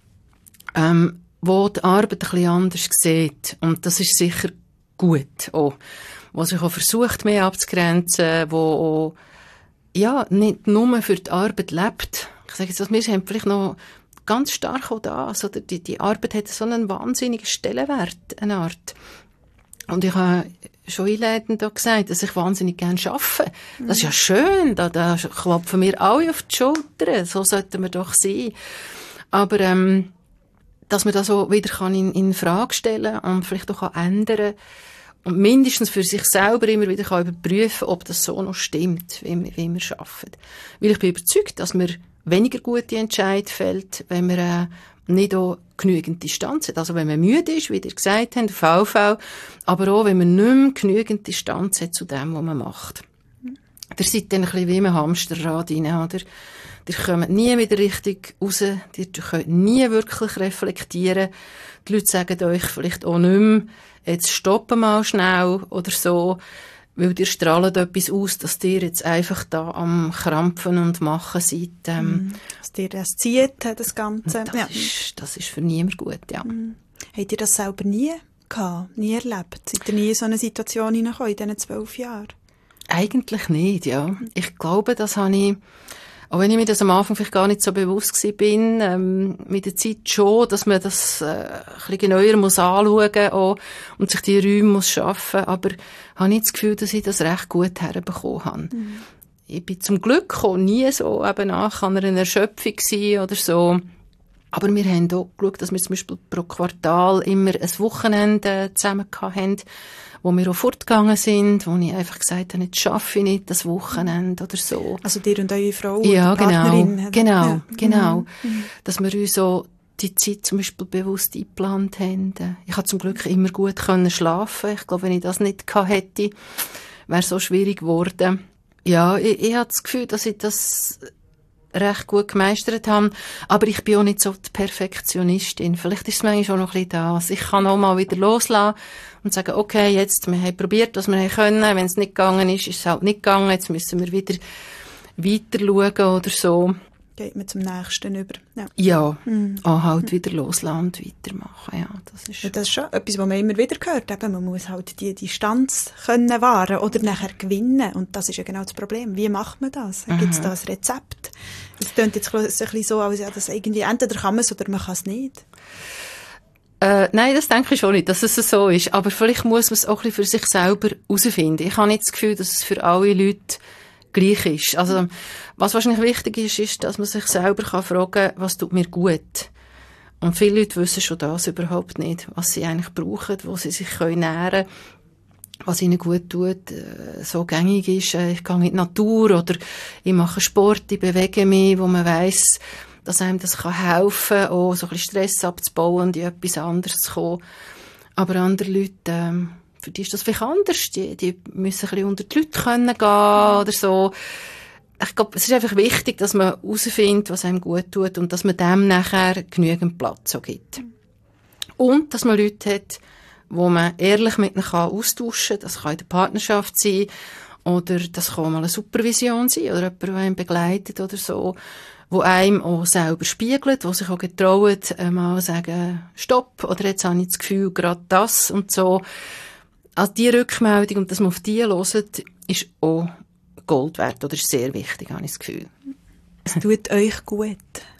wo die Arbeit ein bisschen anders sieht. Und das ist sicher gut auch. Wo sich auch versucht, mehr abzugrenzen, wo auch, ja, nicht nur für die Arbeit lebt. Ich sage jetzt, wir haben vielleicht noch ganz stark auch das, oder die Arbeit hat so einen wahnsinnigen Stellenwert, eine Art. Und ich habe schon einleitend auch gesagt, dass ich wahnsinnig gerne arbeite. Das ist ja schön, da klopfen wir alle auf die Schulter, so sollten wir doch sein. Aber dass man das auch wieder in Frage stellen kann und vielleicht auch ändern und mindestens für sich selber immer wieder überprüfen kann, ob das so noch stimmt, wie wir arbeiten. Weil ich bin überzeugt, dass wir weniger gute Entscheid fällt, wenn man nicht auch genügend Distanz hat. Also wenn man müde ist, wie ihr gesagt habt, VV, aber auch wenn man nicht mehr genügend Distanz hat zu dem, was man macht. Ihr seid dann ein bisschen wie im Hamsterrad rein, oder? Ihr kommt nie wieder richtig raus, ihr könnt nie wirklich reflektieren. Die Leute sagen euch vielleicht auch nicht mehr, jetzt stoppen mal schnell oder so, weil ihr strahlt etwas aus, dass ihr jetzt einfach da am Krampfen und Machen seid. Dass ihr das zieht, das Ganze. Das ist für niemand gut, ja. Habt ihr das selber nie gehabt, nie erlebt? Seid ihr nie in so eine Situation hineingekommen in diesen 12 Jahren? Eigentlich nicht, ja. Ich glaube, das habe ich, auch wenn ich mir das am Anfang vielleicht gar nicht so bewusst bin, mit der Zeit schon, dass man das ein bisschen genauer muss anschauen auch, und sich die Räume muss schaffen. Aber habe nicht das Gefühl, dass ich das recht gut herbekommen habe. Mhm. Ich bin zum Glück auch nie so eben nach einer Erschöpfung gewesen oder so. Aber wir haben auch geschaut, dass wir zum Beispiel pro Quartal immer ein Wochenende zusammen hatten, wo wir auch fortgegangen sind, wo ich einfach gesagt habe, jetzt schaffe ich nicht das Wochenende oder so. Also dir und eure Frau ja, oder Partnerin? Genau. Mhm. Dass wir uns so die Zeit zum Beispiel bewusst eingeplant haben. Ich konnte zum Glück immer gut schlafen. Ich glaube, wenn ich das nicht gehabt hätte, wäre es so schwierig geworden. Ja, ich habe das Gefühl, dass ich das recht gut gemeistert habe, aber ich bin auch nicht so die Perfektionistin. Vielleicht ist es manchmal auch noch ein bisschen das. Ich kann auch mal wieder loslassen und sagen, okay, jetzt, wir haben probiert, was wir können. Wenn es nicht gegangen ist, ist es halt nicht gegangen. Jetzt müssen wir wieder weiter schauen oder so. Geht man zum Nächsten über. Ja, auch halt wieder loslassen und weitermachen. Ja, das ist schon etwas, was man immer wieder hört. Eben, man muss halt die Distanz können wahren oder nachher gewinnen. Und das ist ja genau das Problem. Wie macht man das? Gibt es da ein Rezept? Es klingt jetzt ein bisschen so, als ja, das irgendwie, entweder kann man es oder man kann es nicht. Nein, das denke ich schon nicht, dass es so ist. Aber vielleicht muss man es auch ein bisschen für sich selber herausfinden. Ich habe nicht das Gefühl, dass es für alle Leute gleich ist. Also, was wahrscheinlich wichtig ist, dass man sich selber fragen kann, was tut mir gut? Und viele Leute wissen schon das überhaupt nicht, was sie eigentlich brauchen, wo sie sich nähren können, was ihnen gut tut, so gängig ist. Ich gehe in die Natur oder ich mache Sport, ich bewege mich, wo man weiss, dass einem das helfen kann, auch so ein bisschen Stress abzubauen und in etwas anderes zu kommen. Aber andere Leute, für die ist das vielleicht anders. Die müssen ein bisschen unter die Leute gehen oder so. Ich glaube, es ist einfach wichtig, dass man herausfindet, was einem gut tut und dass man dem nachher genügend Platz auch gibt. Und dass man Leute hat, wo man ehrlich mit ihnen austauschen kann. Das kann in der Partnerschaft sein oder das kann mal eine Supervision sein oder jemand, der einen begleitet oder so, wo einem auch selber spiegelt, wo sich auch getraut, mal sagen, stopp, oder jetzt habe ich das Gefühl, gerade das und so. Also die Rückmeldung und dass man auf die hört, ist auch Gold wert oder ist sehr wichtig, habe ich das Gefühl. Es tut euch gut?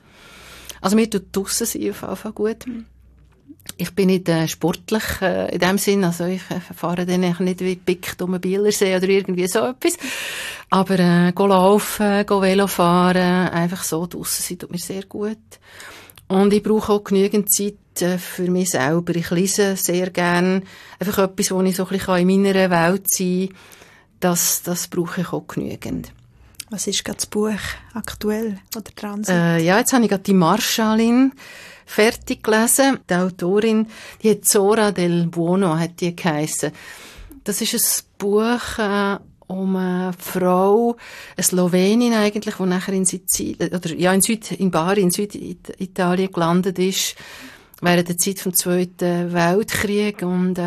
Also mir tut draussen sein auf jeden Fall gut. Ich bin nicht sportlich in dem Sinn, also ich fahre dann nicht wie Pick um den Bielersee oder irgendwie so etwas. Aber go laufen, go Velo fahren, einfach so draussen sein tut mir sehr gut. Und ich brauche auch genügend Zeit für mich selber. Ich lese sehr gern einfach etwas, wo ich so ein bisschen in meiner Welt sein kann. Das brauche ich auch genügend. Was ist gerade das Buch aktuell oder dran? Ja, jetzt habe ich gerade die Marschallin fertig gelesen. Die Autorin, die hat Zora del Buono, hat die geheissen. Das ist ein Buch um eine Frau, eine Slowenin eigentlich, die nachher in Sizilien, oder ja, in Bari, in Süditalien gelandet ist, während der Zeit vom Zweiten Weltkrieg. Und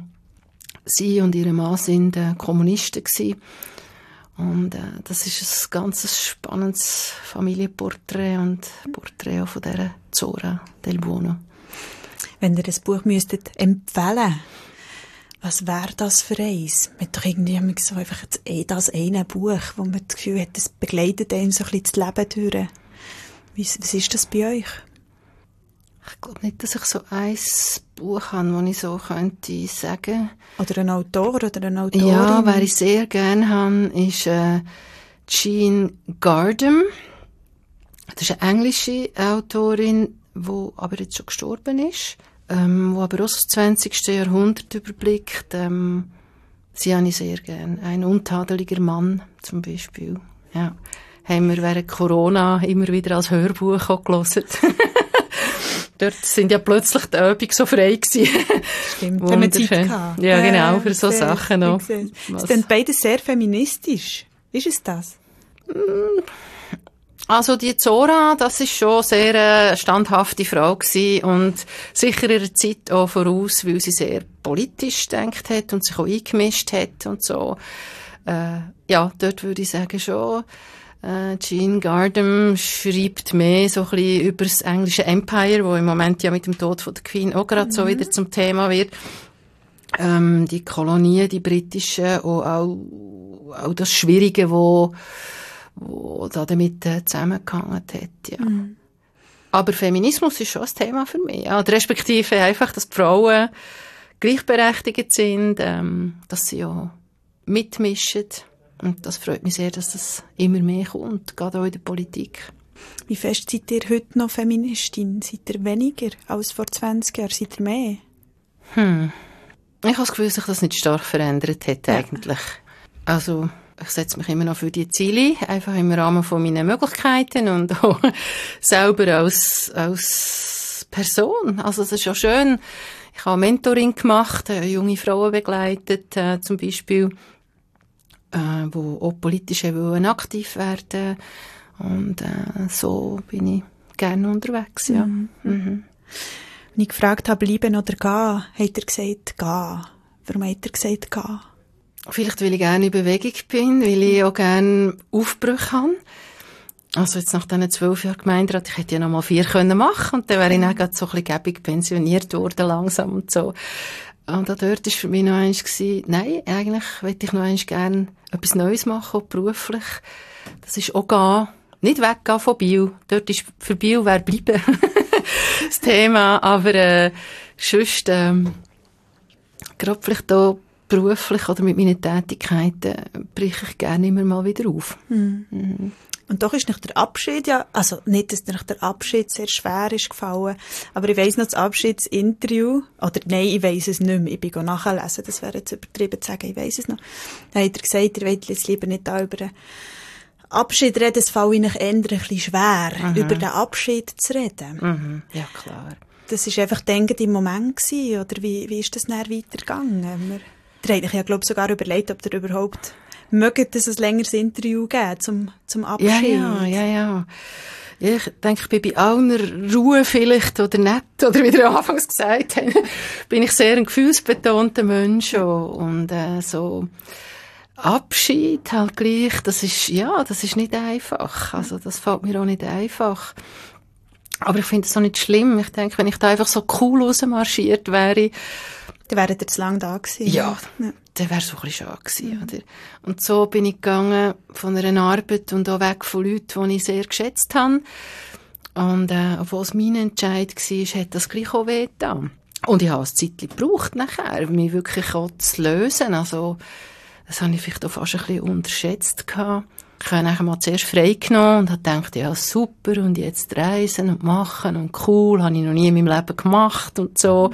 sie und ihre Mann sind Kommunisten gewesen. Und das ist ein ganz spannendes Familienporträt und Porträt auch von dieser Zora del Buono. Wenn ihr das Buch müsstet empfehlen, was wäre das für eins? Man hat doch irgendwie so einfach das eine Buch, wo man das Gefühl hat, das begleitet einem so ein bisschen das Leben durch. Was ist das bei euch? Ich glaube nicht, dass ich so ein Buch habe, das ich so könnte sagen. Oder ein Autor oder eine Autorin? Ja, wer ich sehr gerne habe, ist Jean Gardam. Das ist eine englische Autorin, die aber jetzt schon gestorben ist, die aber auch das 20. Jahrhundert überblickt. Sie habe ich sehr gerne. Ein untadeliger Mann zum Beispiel. Ja. Haben wir während Corona immer wieder als Hörbuch auch gelesen. Dort sind ja plötzlich die Übungen so frei gewesen. Stimmt, wenn man Zeit hatte. Ja, genau, für so Sachen noch. Ist denn beides sehr feministisch? Ist es das? Also die Zora, das ist schon sehr standhafte Frau gewesen und sicher ihrer Zeit auch voraus, weil sie sehr politisch gedacht hat und sich auch eingemischt hat und so. Ja, dort würde ich sagen schon, Jean Gardam schreibt mehr so ein bisschen über das englische Empire, wo im Moment ja mit dem Tod von der Queen auch gerade so wieder zum Thema wird. Die Kolonien, die britischen, auch das Schwierige, wo da damit zusammengehangen hat, ja. Aber Feminismus ist schon ein Thema für mich, ja. Respektive einfach, dass die Frauen gleichberechtigt sind, dass sie ja mitmischen. Und das freut mich sehr, dass das immer mehr kommt, gerade auch in der Politik. Wie fest seid ihr heute noch Feministin? Seid ihr weniger als vor 20 Jahren? Seid ihr mehr? Ich habe das Gefühl, dass sich das nicht stark verändert hat, eigentlich. Also, ich setze mich immer noch für die Ziele, einfach im Rahmen von meinen Möglichkeiten und auch selber als Person. Also, es ist ja schön. Ich habe Mentoring gemacht, junge Frauen begleitet, zum Beispiel, wo auch politisch wollen aktiv werden. Und so bin ich gerne unterwegs, ja. Wenn ich gefragt habe, bleiben oder gehen, hat er gesagt, gehen. Warum hat er gesagt, gehen? Vielleicht, weil ich gerne in Bewegung bin, weil ich auch gerne Aufbrüche habe. Also jetzt nach diesen 12 Jahren Gemeinderat, ich hätte ja noch mal 4 können machen und dann wäre ich dann gerade so ein bisschen gäbig pensioniert worden, langsam und so. Und dort war für mich noch eins gewesen, nein, eigentlich möchte ich noch eins gerne etwas Neues machen, auch beruflich. Das ist auch gehen, nicht weggehen von Biel. Dort ist für Biel wer bleiben. Das Thema, aber sonst, gerade vielleicht auch beruflich oder mit meinen Tätigkeiten breche ich gerne immer mal wieder auf. Und doch ist nicht der Abschied, ja, also nicht, dass nicht der Abschied sehr schwer ist gefallen, aber ich weiss noch das Abschiedsinterview, oder nein, ich weiss es nicht mehr, ich bin nachlesen, das wäre jetzt übertrieben zu sagen, ich weiss es noch. Dann hat er gesagt, ihr wollt jetzt lieber nicht da über den Abschied reden, es fällt Ihnen eher ein bisschen schwer, über den Abschied zu reden. Ja, klar. Das war einfach denkend im Moment gewesen, oder wie ist das dann weitergegangen? Ihr habt euch ja, glaube ich, sogar überlegt, ob ihr überhaupt mögt es ein längeres Interview geben zum Abschied? Ja. Ich denke, ich bin bei allen Ruhe vielleicht oder nicht, oder wie ihr anfangs gesagt habt, bin ich sehr ein gefühlsbetonter Mensch und so Abschied halt gleich, das ist nicht einfach. Also das fällt mir auch nicht einfach. Aber ich finde es auch nicht schlimm. Ich denke, wenn ich da einfach so cool rausmarschiert wäre, dann wäret ihr zu lange da gewesen. Ja. Dann wäre es so ein bisschen schade gewesen, oder? Und so bin ich gegangen von einer Arbeit und auch weg von Leuten, die ich sehr geschätzt habe. Und obwohl es mein Entscheid war, hat das gleich auch wehgetan. Und ich habe eine Zeit gebraucht nachher, mich wirklich auch zu lösen. Also, das habe ich vielleicht auch fast ein bisschen unterschätzt gehabt. Ich habe nachher mal zuerst frei genommen und habe gedacht, ja, super, und jetzt reisen und machen und cool, habe ich noch nie in meinem Leben gemacht und so.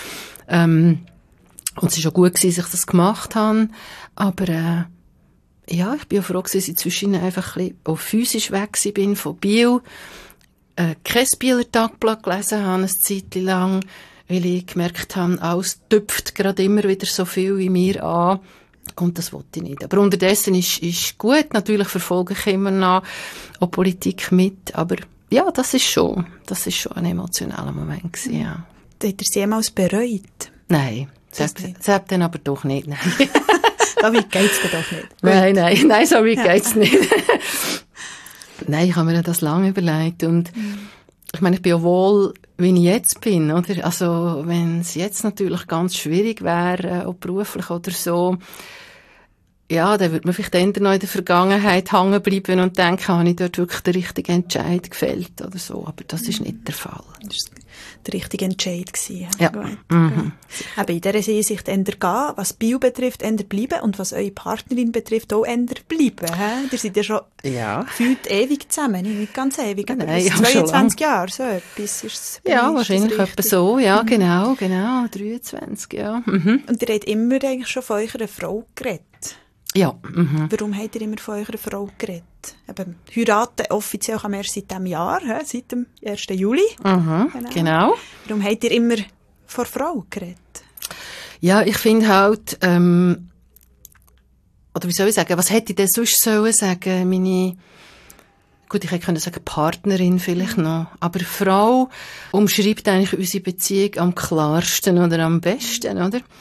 Und es war auch gut, dass ich das gemacht habe. Aber ja, ich bin auch froh, dass ich zwischen einfach ein bisschen auch physisch weg bin von Biel. Kein Bieler Tagblatt gelesen habe, eine Zeit lang, weil ich gemerkt habe, alles tüpft gerade immer wieder so viel in mir an. Und das wollte ich nicht. Aber unterdessen ist gut. Natürlich verfolge ich immer noch auch Politik mit. Aber ja, das ist schon ein emotionaler Moment gewesen, ja. Hat er sie jemals bereut? Nein. Selbst dann aber doch nicht, nein. So weit geht's dir doch nicht. Nein, so weit geht's nicht. Nein, ich habe mir das lange überlegt und ich meine, ich bin ja wohl, wie ich jetzt bin, oder? Also, wenn es jetzt natürlich ganz schwierig wäre, auch beruflich oder so, ja, dann würde man vielleicht eher noch in der Vergangenheit hängen bleiben und denken, habe ich dort wirklich den richtigen Entscheid gefällt oder so. Aber das ist nicht der Fall. Das war der richtige Entscheid gewesen. Ja. Aber in dieser Hinsicht eher gehen, was Bio betrifft, eher bleiben und was eure Partnerin betrifft, auch eher bleiben. Ihr seid ja schon gefühlt ewig zusammen, nicht ganz ewig, aber Nein, bis 22 Jahre, so etwas ist es. Ja, wahrscheinlich etwa so, ja, genau, 23, ja. Und ihr habt immer eigentlich schon von eurer Frau geredet. Ja. Warum habt ihr immer von eurer Frau geredet? Eben, heiraten offiziell kann man erst seit diesem Jahr, seit dem 1. Juli. Genau. Warum habt ihr immer von Frau geredet? Ja, ich finde halt, oder wie soll ich sagen, was hätte ich denn sonst sollen sagen? Gut, ich hätte können sagen Partnerin vielleicht noch, aber Frau umschreibt eigentlich unsere Beziehung am klarsten oder am besten, oder?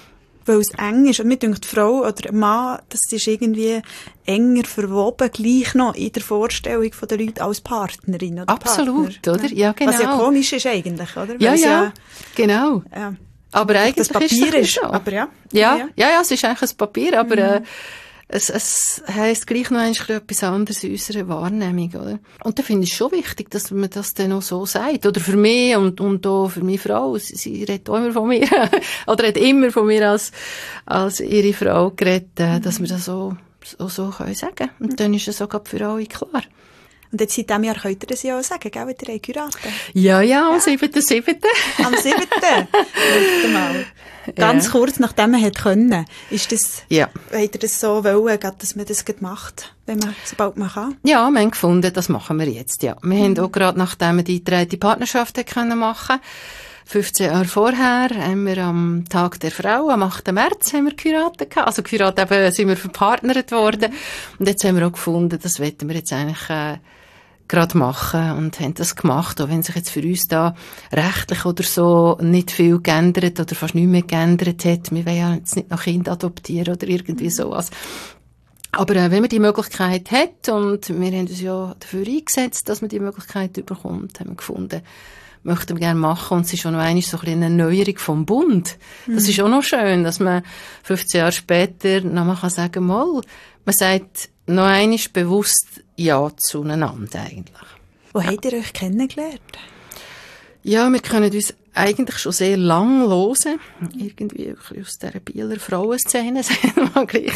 Weil es eng ist. Und mir denkt, die Frau oder ein Mann, das ist irgendwie enger verwoben, gleich noch in der Vorstellung der Leute als Partnerin oder Absolut, Partner. oder? Ja, genau. Was ja komisch ist eigentlich, oder? Ja, Weil es ja, genau. ja, Aber eigentlich das Papier ist, so. aber ja. Ja, es ist eigentlich ein Papier, aber es heisst gleich noch etwas anderes in unserer Wahrnehmung, oder? Und da finde ich es schon wichtig, dass man das dann auch so sagt. Oder für mich und auch für meine Frau. Sie redet auch immer von mir. Oder hat immer von mir als ihre Frau geredet, dass wir das so können sagen. Und dann ist es sogar für alle klar. Und jetzt seit diesem Jahr könnt ihr das ja auch sagen, gell, wenn ihr geheiratet? Ja, am 7.7. Am 7. Schau mal. Ganz kurz, nachdem man können, ist das, habt ihr das so wollen, dass man das macht, sobald man kann? Ja, wir haben gefunden, das machen wir jetzt, ja. Wir haben auch gerade, nachdem wir die eingetragene Partnerschaft machen können, 15 Jahre vorher, haben wir am Tag der Frau, am 8. März, haben wir geheiratet. Also geheiratet eben, sind wir verpartnert worden. Und jetzt haben wir auch gefunden, das wollten wir jetzt eigentlich, gerade machen und haben das gemacht, auch wenn sich jetzt für uns da rechtlich oder so nicht viel geändert oder fast nichts mehr geändert hat. Wir wollen ja jetzt nicht noch Kinder adoptieren oder irgendwie sowas. Aber wenn man die Möglichkeit hat, und wir haben uns ja dafür eingesetzt, dass man die Möglichkeit bekommt, haben wir gefunden, möchten wir gerne machen. Und es ist auch noch einmal so eine Erneuerung vom Bund. Das ist auch noch schön, dass man 15 Jahre später noch mal sagen kann, man sagt noch einmal bewusst Ja zueinander eigentlich. Wo habt ihr euch kennengelernt? Ja, wir können uns eigentlich schon sehr lang hören. Irgendwie aus dieser Bieler Frauenszene, sagen wir mal gleich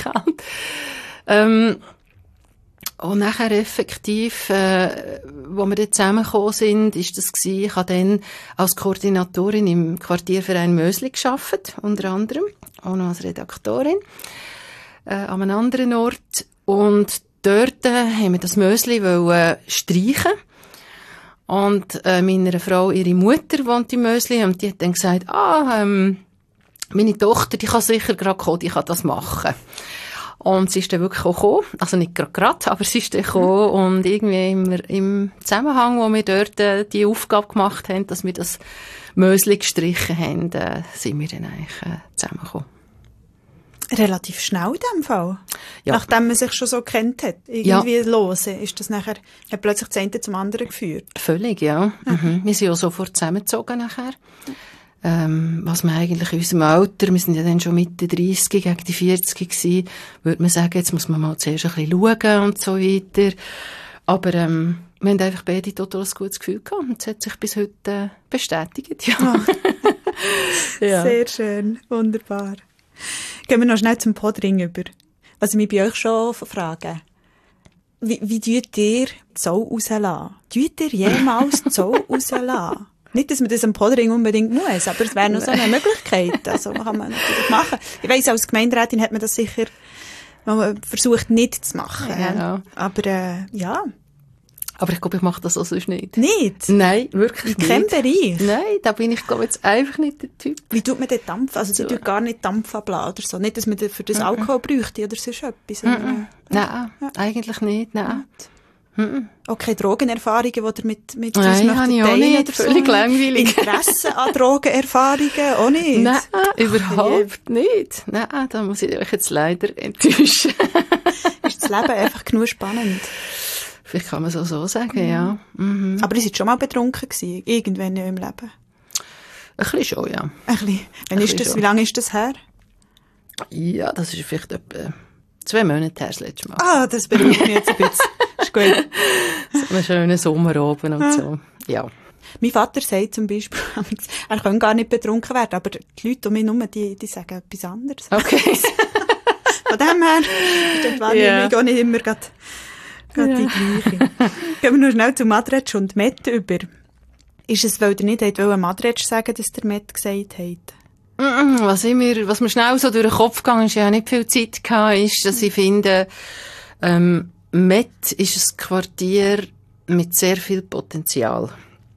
an. Und nachher effektiv, wo wir dann zusammengekommen sind, ist das gewesen, ich habe dann als Koordinatorin im Quartierverein Mösli gearbeitet, unter anderem, auch noch als Redaktorin, an einem anderen Ort. Und dort haben wir das Mösli streichen. Und meiner Frau, ihre Mutter wohnt im Mösli, und die hat dann gesagt, meine Tochter, die kann sicher gerade kommen, die kann das machen. Und sie ist dann wirklich auch gekommen, also nicht gerade, aber sie ist dann gekommen, und irgendwie im Zusammenhang, wo wir dort die Aufgabe gemacht haben, dass wir das Mösli gestrichen haben, sind wir dann eigentlich zusammengekommen. Relativ schnell in dem Fall. Ja. Nachdem man sich schon so kennt hat. Irgendwie hören, ist das nachher, hat plötzlich das eine zum anderen geführt. Völlig, ja. Mhm. Wir sind auch sofort zusammengezogen nachher. Was man eigentlich in unserem Alter, wir sind ja dann schon Mitte 30, gegen die 40 gewesen, würde man sagen, jetzt muss man mal zuerst ein bisschen schauen und so weiter. Aber wir haben einfach beide total ein gutes Gefühl gehabt, und es hat sich bis heute bestätigt. Ja. Ja. Sehr schön, wunderbar. Gehen wir noch schnell zum Podring über. Was ich mich bei euch schon frage. Wie tut ihr die Zoll rauslassen? Tut ihr jemals die Zoll rauslassen? Nicht, dass man das am Podring unbedingt muss, aber es wäre noch so eine Möglichkeit. Also kann man natürlich machen. Ich weiss, als Gemeinderätin hat man das sicher versucht nicht zu machen. Ja. Aber ja. Aber ich glaube, ich mache das auch sonst nicht. Nicht? Nein, wirklich nicht. In keinem Bereich? Nein, da bin ich, glaube ich, jetzt einfach nicht der Typ. Wie tut man den Dampf? Also, sie tut gar nicht Dampf ablassen oder so. Nicht, dass man für das Alkohol bräuchte oder sonst etwas. Nein, eigentlich nicht, nein. Auch keine Drogenerfahrungen, die ihr mit uns habe ich auch nicht. Völlig langweilig. Interesse an Drogenerfahrungen auch nicht? Nein, überhaupt nicht. Nein, da muss ich euch jetzt leider enttäuschen. Ist das Leben einfach genug spannend? Vielleicht kann man es auch so sagen, ja. Mhm. Aber ihr seid schon mal betrunken gewesen, irgendwann in eurem Leben? Ein bisschen schon, ja. Ein bisschen. Wie lange ist das her? Ja, das ist vielleicht etwa 2 Monate her das letzte Mal. Ah, das beruhigt mich jetzt ein bisschen. Ist gut. So einen schönen Sommer oben und so. Ja. Mein Vater sagt zum Beispiel, er kann gar nicht betrunken werden, aber die Leute um mich herum, die sagen etwas anderes. Okay. Von dem her ist die Wahrnehmung auch nicht immer gerade die gleiche. Gehen wir noch schnell zu Madretsch und Met über. Ist es, weil ihr nicht Madretsch sagen, dass der Met gesagt hat? Was mir schnell so durch den Kopf gegangen ist, ja nicht viel Zeit gehabt, ist, dass ich finde, Met ist ein Quartier mit sehr viel Potenzial.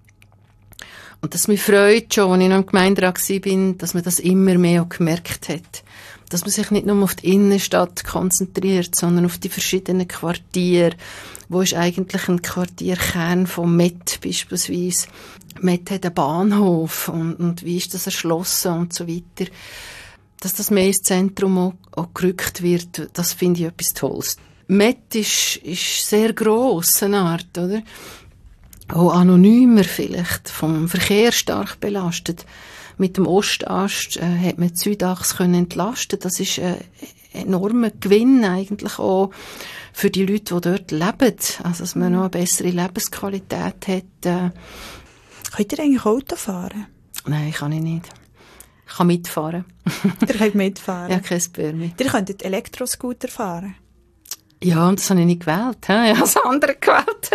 Und das mich freut schon, als ich noch im Gemeinderat war, dass man das immer mehr auch gemerkt hat. Dass man sich nicht nur auf die Innenstadt konzentriert, sondern auf die verschiedenen Quartiere. Wo ist eigentlich ein Quartierkern von Met beispielsweise? Met hat einen Bahnhof und wie ist das erschlossen und so weiter. dass das mehr ins Zentrum auch gerückt wird, das finde ich etwas Tolles. Met ist sehr gross, eine Art, oder? Auch anonymer vielleicht, vom Verkehr stark belastet. Mit dem Ostast hat man die Südachse können entlasten. Das ist ein enormer Gewinn eigentlich auch für die Leute, die dort leben. Also, dass man noch eine bessere Lebensqualität hat. Könnt ihr eigentlich Auto fahren? Nein, kann ich nicht. Ich kann mitfahren. Ihr könnt mitfahren? Ja, kein Bär mit. Ihr könntet Elektroscooter fahren? Ja, und das habe ich nicht gewählt. Ich habe das andere gewählt.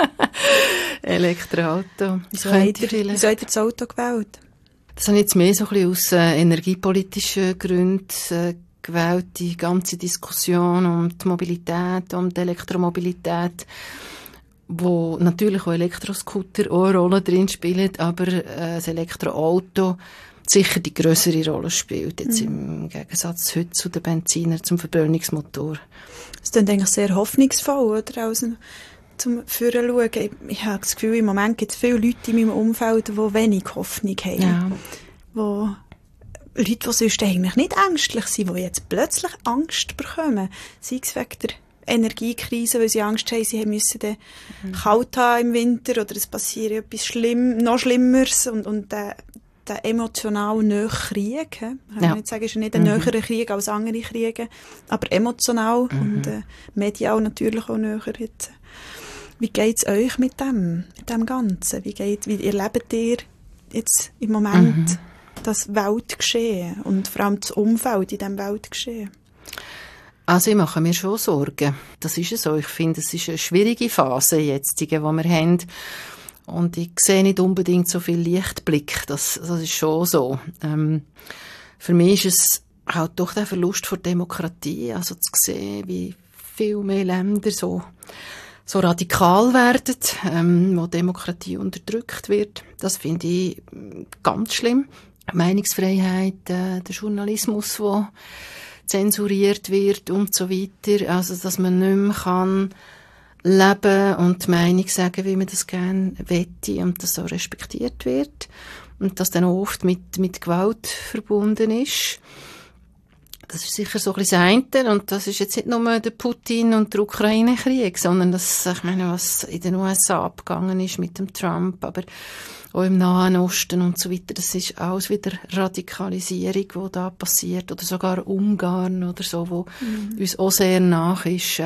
Elektroauto. Wieso habt ihr das Auto gewählt? Das habe ich jetzt mehr so ein bisschen aus energiepolitischen Gründen gewählt. Die ganze Diskussion um die Mobilität, um die Elektromobilität, wo natürlich auch Elektroscooter auch eine Rolle drin spielen, aber das Elektroauto sicher die grössere Rolle spielt, jetzt im Gegensatz heute zu den Benziner, zum Verbrennungsmotor. Das klingt eigentlich sehr hoffnungsvoll, oder? Also, zum Führen schauen. Ich habe das Gefühl, im Moment gibt es viele Leute in meinem Umfeld, die wenig Hoffnung haben. Ja. Wo Leute, die sonst eigentlich nicht ängstlich sind, die jetzt plötzlich Angst bekommen. Sei es wegen der Energiekrise, weil sie Angst haben, sie müssen dann kalt haben im Winter oder es passiert etwas noch Schlimmeres und der emotional nahe Krieg. Ich kann nicht sagen, es ist nicht ein näherer Krieg als andere Kriege, aber emotional und medial natürlich auch näher jetzt. Wie geht es euch mit dem Ganzen? Wie erlebt ihr jetzt im Moment das Weltgeschehen und vor allem das Umfeld in diesem Weltgeschehen? Also ich mache mir schon Sorgen. Das ist es so. Ich finde, es ist eine schwierige Phase jetzt, die wir haben. Und ich sehe nicht unbedingt so viel Lichtblick. Das ist schon so. Für mich ist es halt doch der Verlust von Demokratie. Also zu sehen, wie viel mehr Länder so radikal werden, wo Demokratie unterdrückt wird. Das finde ich ganz schlimm. Meinungsfreiheit, der Journalismus, der zensuriert wird und so weiter. Also, dass man nicht mehr kann leben und die Meinung sagen, wie man das gerne wette und das so respektiert wird. Und das dann auch oft mit Gewalt verbunden ist. Das ist sicher so ein bisschen das eine. Und das ist jetzt nicht nur der Putin und der Ukraine-Krieg, sondern das, ich meine, was in den USA abgegangen ist mit dem Trump, aber auch im Nahen Osten und so weiter. Das ist alles wieder Radikalisierung, die da passiert. Oder sogar Ungarn oder so, wo uns auch sehr nach ist.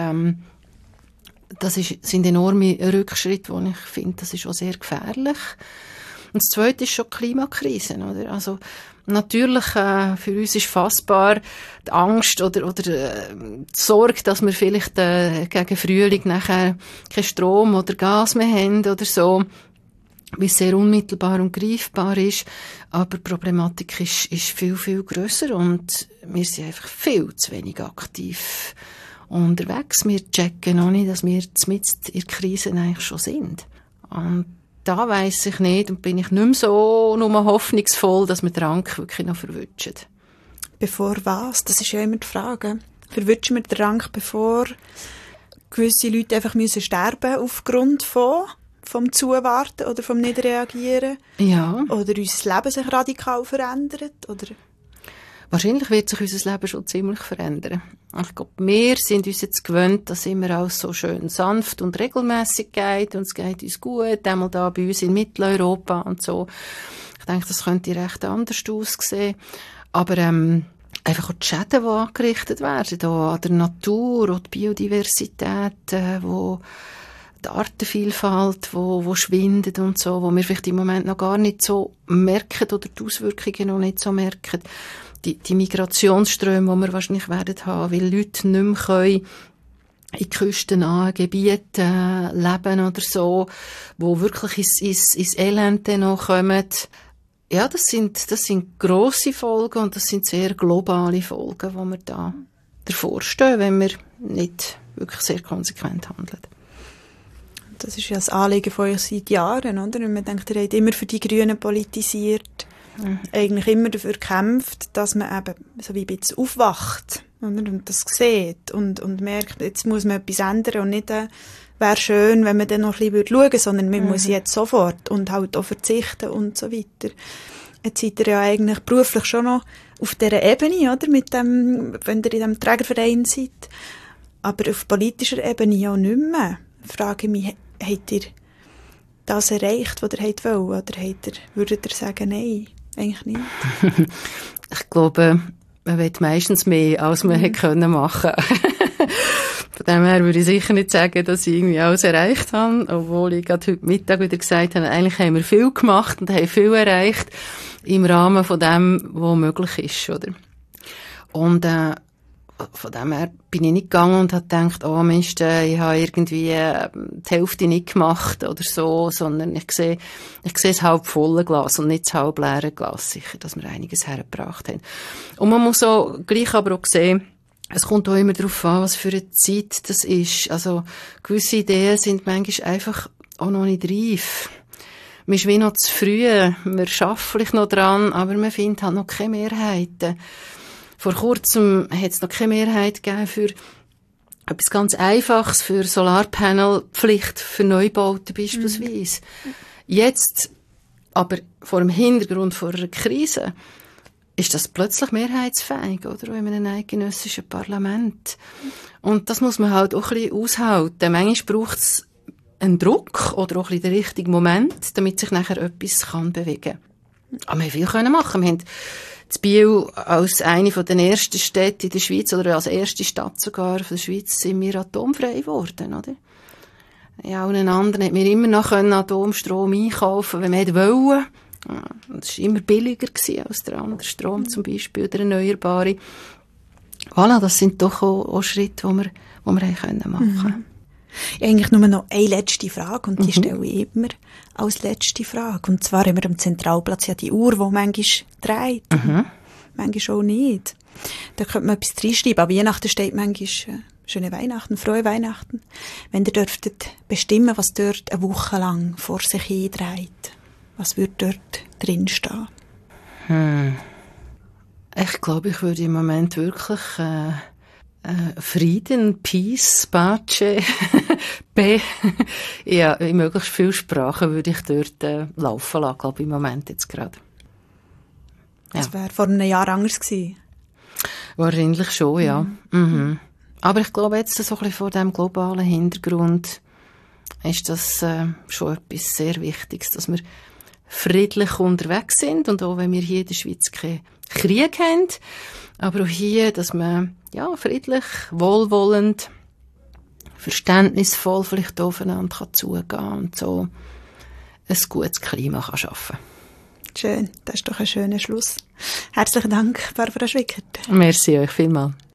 Das sind enorme Rückschritte, wo ich finde, das ist auch sehr gefährlich. Und das Zweite ist schon die Klimakrise, oder? Also, natürlich, für uns ist fassbar die Angst oder die Sorge, dass wir vielleicht gegen Frühling nachher keinen Strom oder Gas mehr haben oder so, wie es sehr unmittelbar und greifbar ist. Aber die Problematik ist viel, viel grösser und wir sind einfach viel zu wenig aktiv unterwegs. Wir checken noch nicht, dass wir mitten in der Krise eigentlich schon sind. Und da weiss ich nicht und bin ich nicht mehr so nur hoffnungsvoll, dass wir den Rang wirklich noch verwutschen. Bevor was? Das ist ja immer die Frage. Verwutschen wir den Rang, bevor gewisse Leute einfach müssen sterben aufgrund vom Zuwarten oder vom Nicht-Reagieren? Ja. Oder unser Leben sich radikal verändert? Oder? Wahrscheinlich wird sich unser Leben schon ziemlich verändern. Ich glaube, wir sind uns jetzt gewöhnt, dass immer alles so schön sanft und regelmässig geht und es geht uns gut, einmal da bei uns in Mitteleuropa und so. Ich denke, das könnte recht anders aussehen. Aber einfach auch die Schäden, die angerichtet werden, da an der Natur und die Biodiversität, die Artenvielfalt, wo schwindet und so, wo wir vielleicht im Moment noch gar nicht so merken oder die Auswirkungen noch nicht so merken. Die Migrationsströme, die wir wahrscheinlich werden haben, weil Leute nicht mehr können in küstennahen Gebieten leben oder so, wo wirklich ins Elend noch kommen. Ja, das sind grosse Folgen und das sind sehr globale Folgen, die wir da davor stehen, wenn wir nicht wirklich sehr konsequent handeln. Das ist ja das Anliegen von euch seit Jahren, oder? Und man denkt, ihr habt immer für die Grünen politisiert, eigentlich immer dafür gekämpft, dass man eben so wie ein bisschen aufwacht, oder? Und das sieht und merkt, jetzt muss man etwas ändern und nicht, wäre schön, wenn man dann noch ein bisschen schauen würde, sondern man muss jetzt sofort und halt auch verzichten und so weiter. Jetzt seid ihr ja eigentlich beruflich schon noch auf dieser Ebene, oder? Mit dem, wenn ihr in diesem Trägerverein seid. Aber auf politischer Ebene ja nicht mehr. Frage mich, habt ihr das erreicht, was ihr wollt? Oder würdet ihr sagen, nein, eigentlich nicht? Ich glaube, man will meistens mehr, als man hätte können machen. Von dem her würde ich sicher nicht sagen, dass ich irgendwie alles erreicht habe, obwohl ich gerade heute Mittag wieder gesagt habe, eigentlich haben wir viel gemacht und haben viel erreicht im Rahmen von dem, was möglich ist, oder? Und von dem her bin ich nicht gegangen und habe gedacht, oh Mist, ich habe irgendwie die Hälfte nicht gemacht oder so, sondern ich sehe das halb volle Glas und nicht das halb leere Glas, sicher, dass wir einiges hergebracht haben. Und man muss auch gleich aber auch sehen, es kommt auch immer darauf an, was für eine Zeit das ist. Also gewisse Ideen sind manchmal einfach auch noch nicht reif. Man ist wie noch zu früh, man arbeitet vielleicht noch dran, aber man findet halt noch keine Mehrheiten. Vor kurzem hat es noch keine Mehrheit gegeben für etwas ganz Einfaches, für Solarpanelpflicht für Neubauten beispielsweise. Jetzt, aber vor dem Hintergrund von einer Krise, ist das plötzlich mehrheitsfähig, oder? In einem eidgenössischen Parlament. Und das muss man halt auch ein bisschen aushalten. Manchmal braucht es einen Druck oder auch ein bisschen den richtigen Moment, damit sich nachher etwas bewegen kann. Aber wir haben viel machen. Wir haben in Biel als eine von den ersten Städten in der Schweiz, oder als erste Stadt sogar von der Schweiz, sind wir atomfrei geworden, oder? In allen anderen hat wir immer noch Atomstrom einkaufen, wenn wir wollen. Das war immer billiger als der andere Strom zum Beispiel, der erneuerbare. Voilà, das sind doch auch Schritte, die wir machen können. Eigentlich nur noch eine letzte Frage, und die stelle ich immer als letzte Frage. Und zwar haben wir am Zentralplatz ja die Uhr, die manchmal dreht, manchmal auch nicht. Da könnte man etwas reinschreiben. Aber Weihnachten steht manchmal schöne Weihnachten, frohe Weihnachten. Wenn ihr dürftet bestimmen, was dort eine Woche lang vor sich hin dreht, was würde dort drin stehen? Ich glaube, ich würde im Moment wirklich Frieden, Peace, Pace, ja, in möglichst vielen Sprachen würde ich dort laufen lassen, glaube ich, im Moment jetzt gerade. Ja. Das wäre vor einem Jahr anders gewesen. Wahrscheinlich schon, ja. Aber ich glaube, jetzt so ein bisschen vor diesem globalen Hintergrund ist das schon etwas sehr Wichtiges, dass wir friedlich unterwegs sind und auch wenn wir hier in der Schweiz keinen Krieg haben, aber auch hier, dass man friedlich, wohlwollend, verständnisvoll vielleicht aufeinander zugehen kann und so ein gutes Klima kann schaffen. Schön, das ist doch ein schöner Schluss. Herzlichen Dank, Barbara Schwickert. Merci euch vielmals.